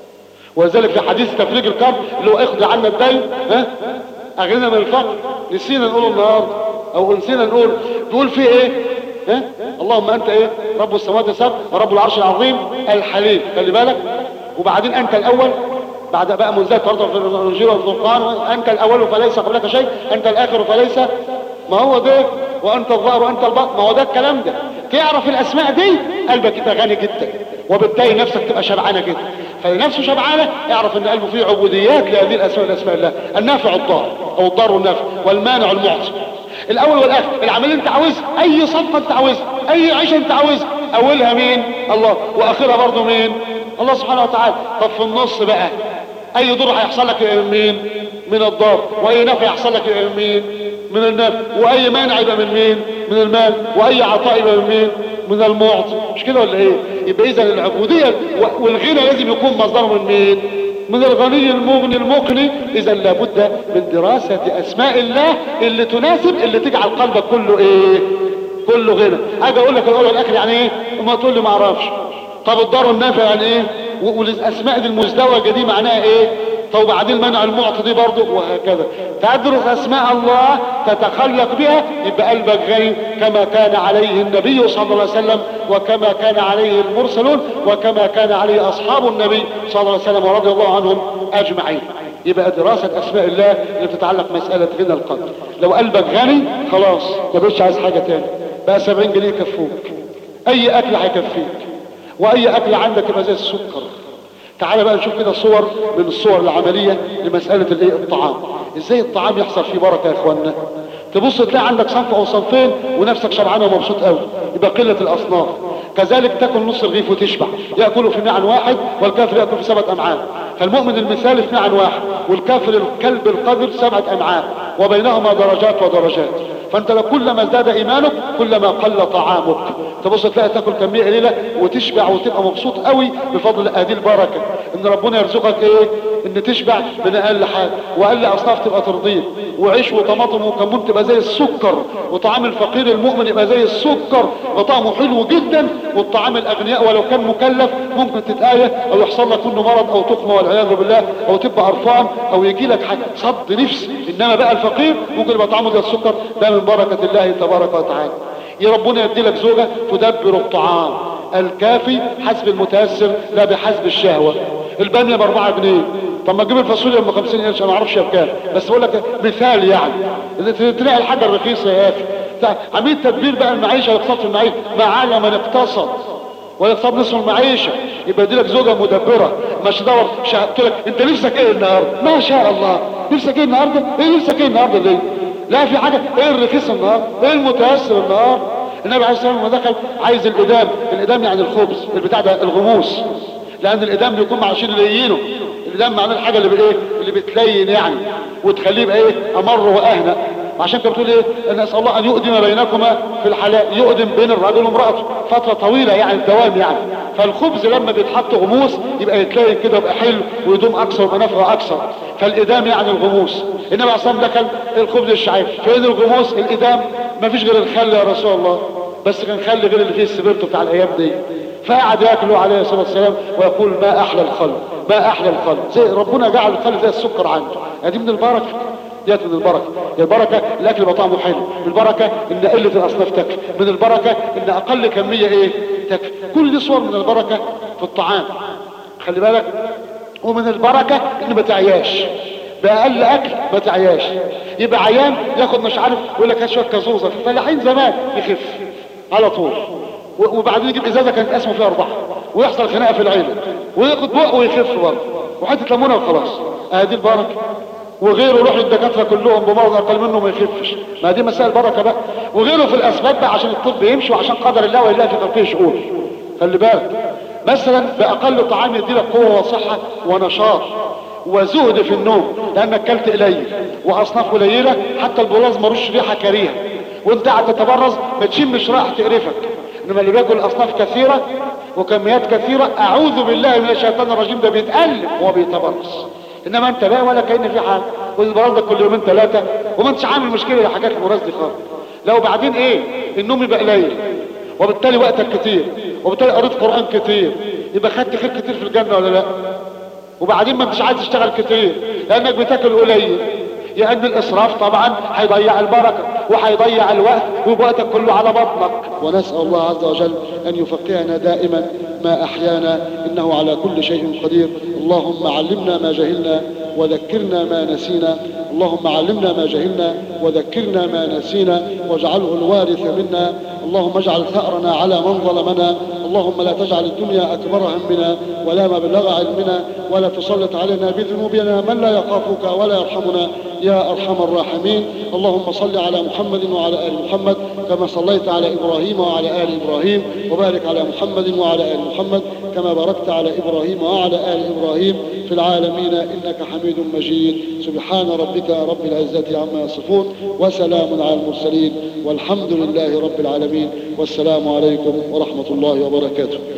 ولذلك في حديث تفريج الكرب اللي هو اخذ عنا الدين ها اغنى من الفقر، نسينا نقوله النهارده او نسينا نقول، بيقول فيه ايه؟ ها اللهم انت ايه؟ رب السماوات السبع ورب العرش العظيم الحليم، خلي بالك. وبعدين انت الاول، بعد بقى منزلت فرضا في الانجيل والفرقان، انت الاول فليس قبلك شيء، انت الاخر فليس، ما هو ده، وانت الظاهر وانت الباطن، ما هو ده الكلام ده. تعرف الاسماء دي قلبك يبقى غني جدا، وبالتالي نفسك تبقى شبعانه جدا. فنفسه شبعانه اعرف ان قلبه فيه عبوديات لهذه الاسماء، الاسماء الله النافع الضار او الضار والنافع والمانع المعطي. الاول والاخر، العمليه انت عاوزها، اي صفقه انت عاوزها، اي عيشه انت عاوزها، اولها مين؟ الله، واخرها برضه مين؟ الله سبحانه وتعالى. طب في النص بقى اي ضر هيحصل لك من مين؟ من الضار. واي نفع يحصل لك من مين؟ من النفع. واي مانع يبقى من مين؟ من المال. واي عطاء يبقى من مين؟ من المعطي. مش كده ولا ايه؟ يبقى اذا العبوديه والغنى لازم يكون مصدره من مين؟ من الغني المغني المقني. اذا لابد من دراسه اسماء الله اللي تناسب، اللي تجعل قلبك كله ايه؟ كله غنى. اجي اقول لك الاول والاخر يعني ايه؟ وما تقول لي ما اعرفش. طب الضار والنافع يعني ايه؟ والاسماء دي المزدوجه دي معناها ايه؟ طب وبعدين منع المعطي دي برضه، وهكذا. تدرس اسماء الله تتخلق بها يبقى قلبك غني، كما كان عليه النبي صلى الله عليه وسلم، وكما كان عليه المرسلون، وكما كان عليه اصحاب النبي صلى الله عليه وسلم ورضي الله عنهم اجمعين. يبقى دراسه اسماء الله اللي بتتعلق مساله غنى القلب. لو قلبك غني خلاص ما بقتش عايز حاجه تاني، بقى سبعين جنيه يكفوك، اي اكل هيكفيك، واي اكل عندك يبقى زي السكر. تعال بقى نشوف كده صور من الصور العملية لمسألة الايه؟ الطعام. ازاي الطعام يحصل فيه بركة يا اخوانا؟ تبص تلاقي عندك صنف او صنفين ونفسك شبعانه ومبسوط قوي، يبقى قلة الاصناف. كذلك تاكل نص رغيف وتشبع، ياكل في معن واحد والكافر ياكل في سبعة امعاء. فالمؤمن المثالي في معن واحد، والكافر الكلب القذر سبعة امعاء، وبينهما درجات ودرجات. فانت لو كلما ازداد ايمانك كلما قل طعامك. تبص تلاقي تاكل كميه قليله وتشبع وتبقى مبسوط قوي بفضل هذه البركه، ان ربنا يرزقك ايه؟ ان تشبع من اقل حاجه، واقل اصناف تبقى ترضيك، وعيش وطماطم وكمون تبقى زي السكر، وطعام الفقير المؤمن يبقى زي السكر وطعمه حلو جدا. والطعام الاغنياء ولو كان مكلف ممكن تتآية او يحصل لك منه مرض او تقمى والعياذ بالله، او تبقى قرفان او يجي لك صد نفس. انما بقى الفقير ممكن يبقى طعمه زي السكر. ده من بركه الله تبارك وتعالى. يا ربنا يدي لك زوجه تدبر الطعام الكافي حسب المتيسر لا بحسب الشهوه. الباميه باربعة جنيه، طب ما تجيب الفاصوليا ب خمسين قرش، انا ما اعرفش بكام، بس بقول لك مثال يعني. تلاقي الحاجه الرخيصه يا اخي. عمليه تدبير بقى المعيشه واقتصاد في المعيشه، ما على من اقتصد ويقتصد نصف المعيشه. يبقى يدي لك زوجه مدبره، مش دور قلت لك انت نفسك ايه النهارده؟ ما شاء الله، نفسك ايه النهارده؟ ايه نفسك ايه النهارده ليه؟ لا في حاجة. ايه الرخيص النهار؟ ايه المتيسر النهار؟ النبي عليه الصلاة والسلام لما دخل عايز الإدام، الإدام يعني الخبز البتاع ده الغموس، لأن الإدام بيكون مع عشان يلينه. الإدام معناه الحاجة اللي بإيه؟ اللي بتلين يعني وتخليه بقى ايه؟ أمر وأهنأ. عشان كده بتقول ايه؟ ان اسال الله ان يؤدم بينكما في الحلال، يؤدم بين الرجل وامراته فتره طويله يعني الدوام يعني. فالخبز لما بيتحط غموس يبقى يتلاقي كده ويبقى حلو ويدوم اكثر ومنافعه اكثر. فالادام يعني الغموس. النبي عليه الصلاه والسلام دخل الخبز الشعير، فين الغموس؟ الادام ما فيش غير الخل يا رسول الله، بس كان خل غير اللي فيه السبرتو بتاع الايام دي. فقعد ياكله عليه الصلاه والسلام ويقول ما احلى الخل، ما احلى الخل. زي ربنا جعل الخل زي السكر عنده. ادي من البركه، ديت من البركه. البركه الاكل يبقى طعمه حلو، من البركه ان قله الاصناف تكفي، من البركه ان اقل كميه ايه تكفي. كل دي صور من البركه في الطعام، خلي بالك. ومن البركه ان ما تعياش باقل اكل، ما تعياش. يبقى عيان ياخد مش عارف يقول لك هات شويه كازوزه، فلاحين زمان يخف على طول، وبعدين يجيب ازازه كانت اسمه فيها اربعه ويحصل خناقه في العيله وياخد بق ويخف برضه وحته ليمونه وخلاص. ادي البركه. وغيره يروح للدكاتره كلهم بمرض اقل منه ما يخفش، ما دي مسائل بركه بقى. وغيره في الاسباب بقى عشان الطب يمشي وعشان قدر الله ولله في خلقه شؤون. خلي بالك مثلا باقل طعام يديلك قوه وصحه ونشاط وزهد في النوم، لانك كلت قليل واصناف قليله، حتى البراز ملوش ريحه كريهه وانت قاعد تتبرز ما تشمش رائحه تقرفك. انما اللي بياكل اصناف كثيره وكميات كثيره اعوذ بالله من الشيطان الرجيم ده بيتقلب وهو بيتبرز. انما انت بقى ولا كأن في حاجه، والبراز ده كل يومين ثلاثه وما انتش عامل مشكله لحاجات البراز دي خالص. لو بعدين ايه النوم يبقى قليل وبالتالي وقتك كتير وبالتالي قريت قران كتير، يبقى خدت خير كتير في الجنه ولا لا؟ وبعدين ما انتش عايز تشتغل كتير لانك بتاكل قليل، لان الاسراف طبعا هيضيع البركه وهيضيع الوقت ووقتك كله على بطنك. ونسال الله عز وجل ان يفقهنا دائما ما احيانا، انه على كل شيء قدير. اللهم علمنا ما جهلنا وذكرنا ما نسينا، اللهم علمنا ما جهلنا وذكرنا ما نسينا واجعله الوارث منا. اللهم اجعل ثأرنا على من ظلمنا، اللهم لا تجعل الدنيا اكبر همنا ولا مبلغ علمنا، ولا تسلط علينا بذنوبنا من لا يخافك ولا يرحمنا يا ارحم الراحمين. اللهم صل على محمد وعلى ال محمد كما صليت على ابراهيم وعلى ال ابراهيم، وبارك على محمد وعلى ال محمد كما باركت على ابراهيم وعلى ال ابراهيم في العالمين انك حميد مجيد. سبحان ربك رب العزة عما يصفون وسلام على المرسلين والحمد لله رب العالمين، والسلام عليكم ورحمة الله وبركاته.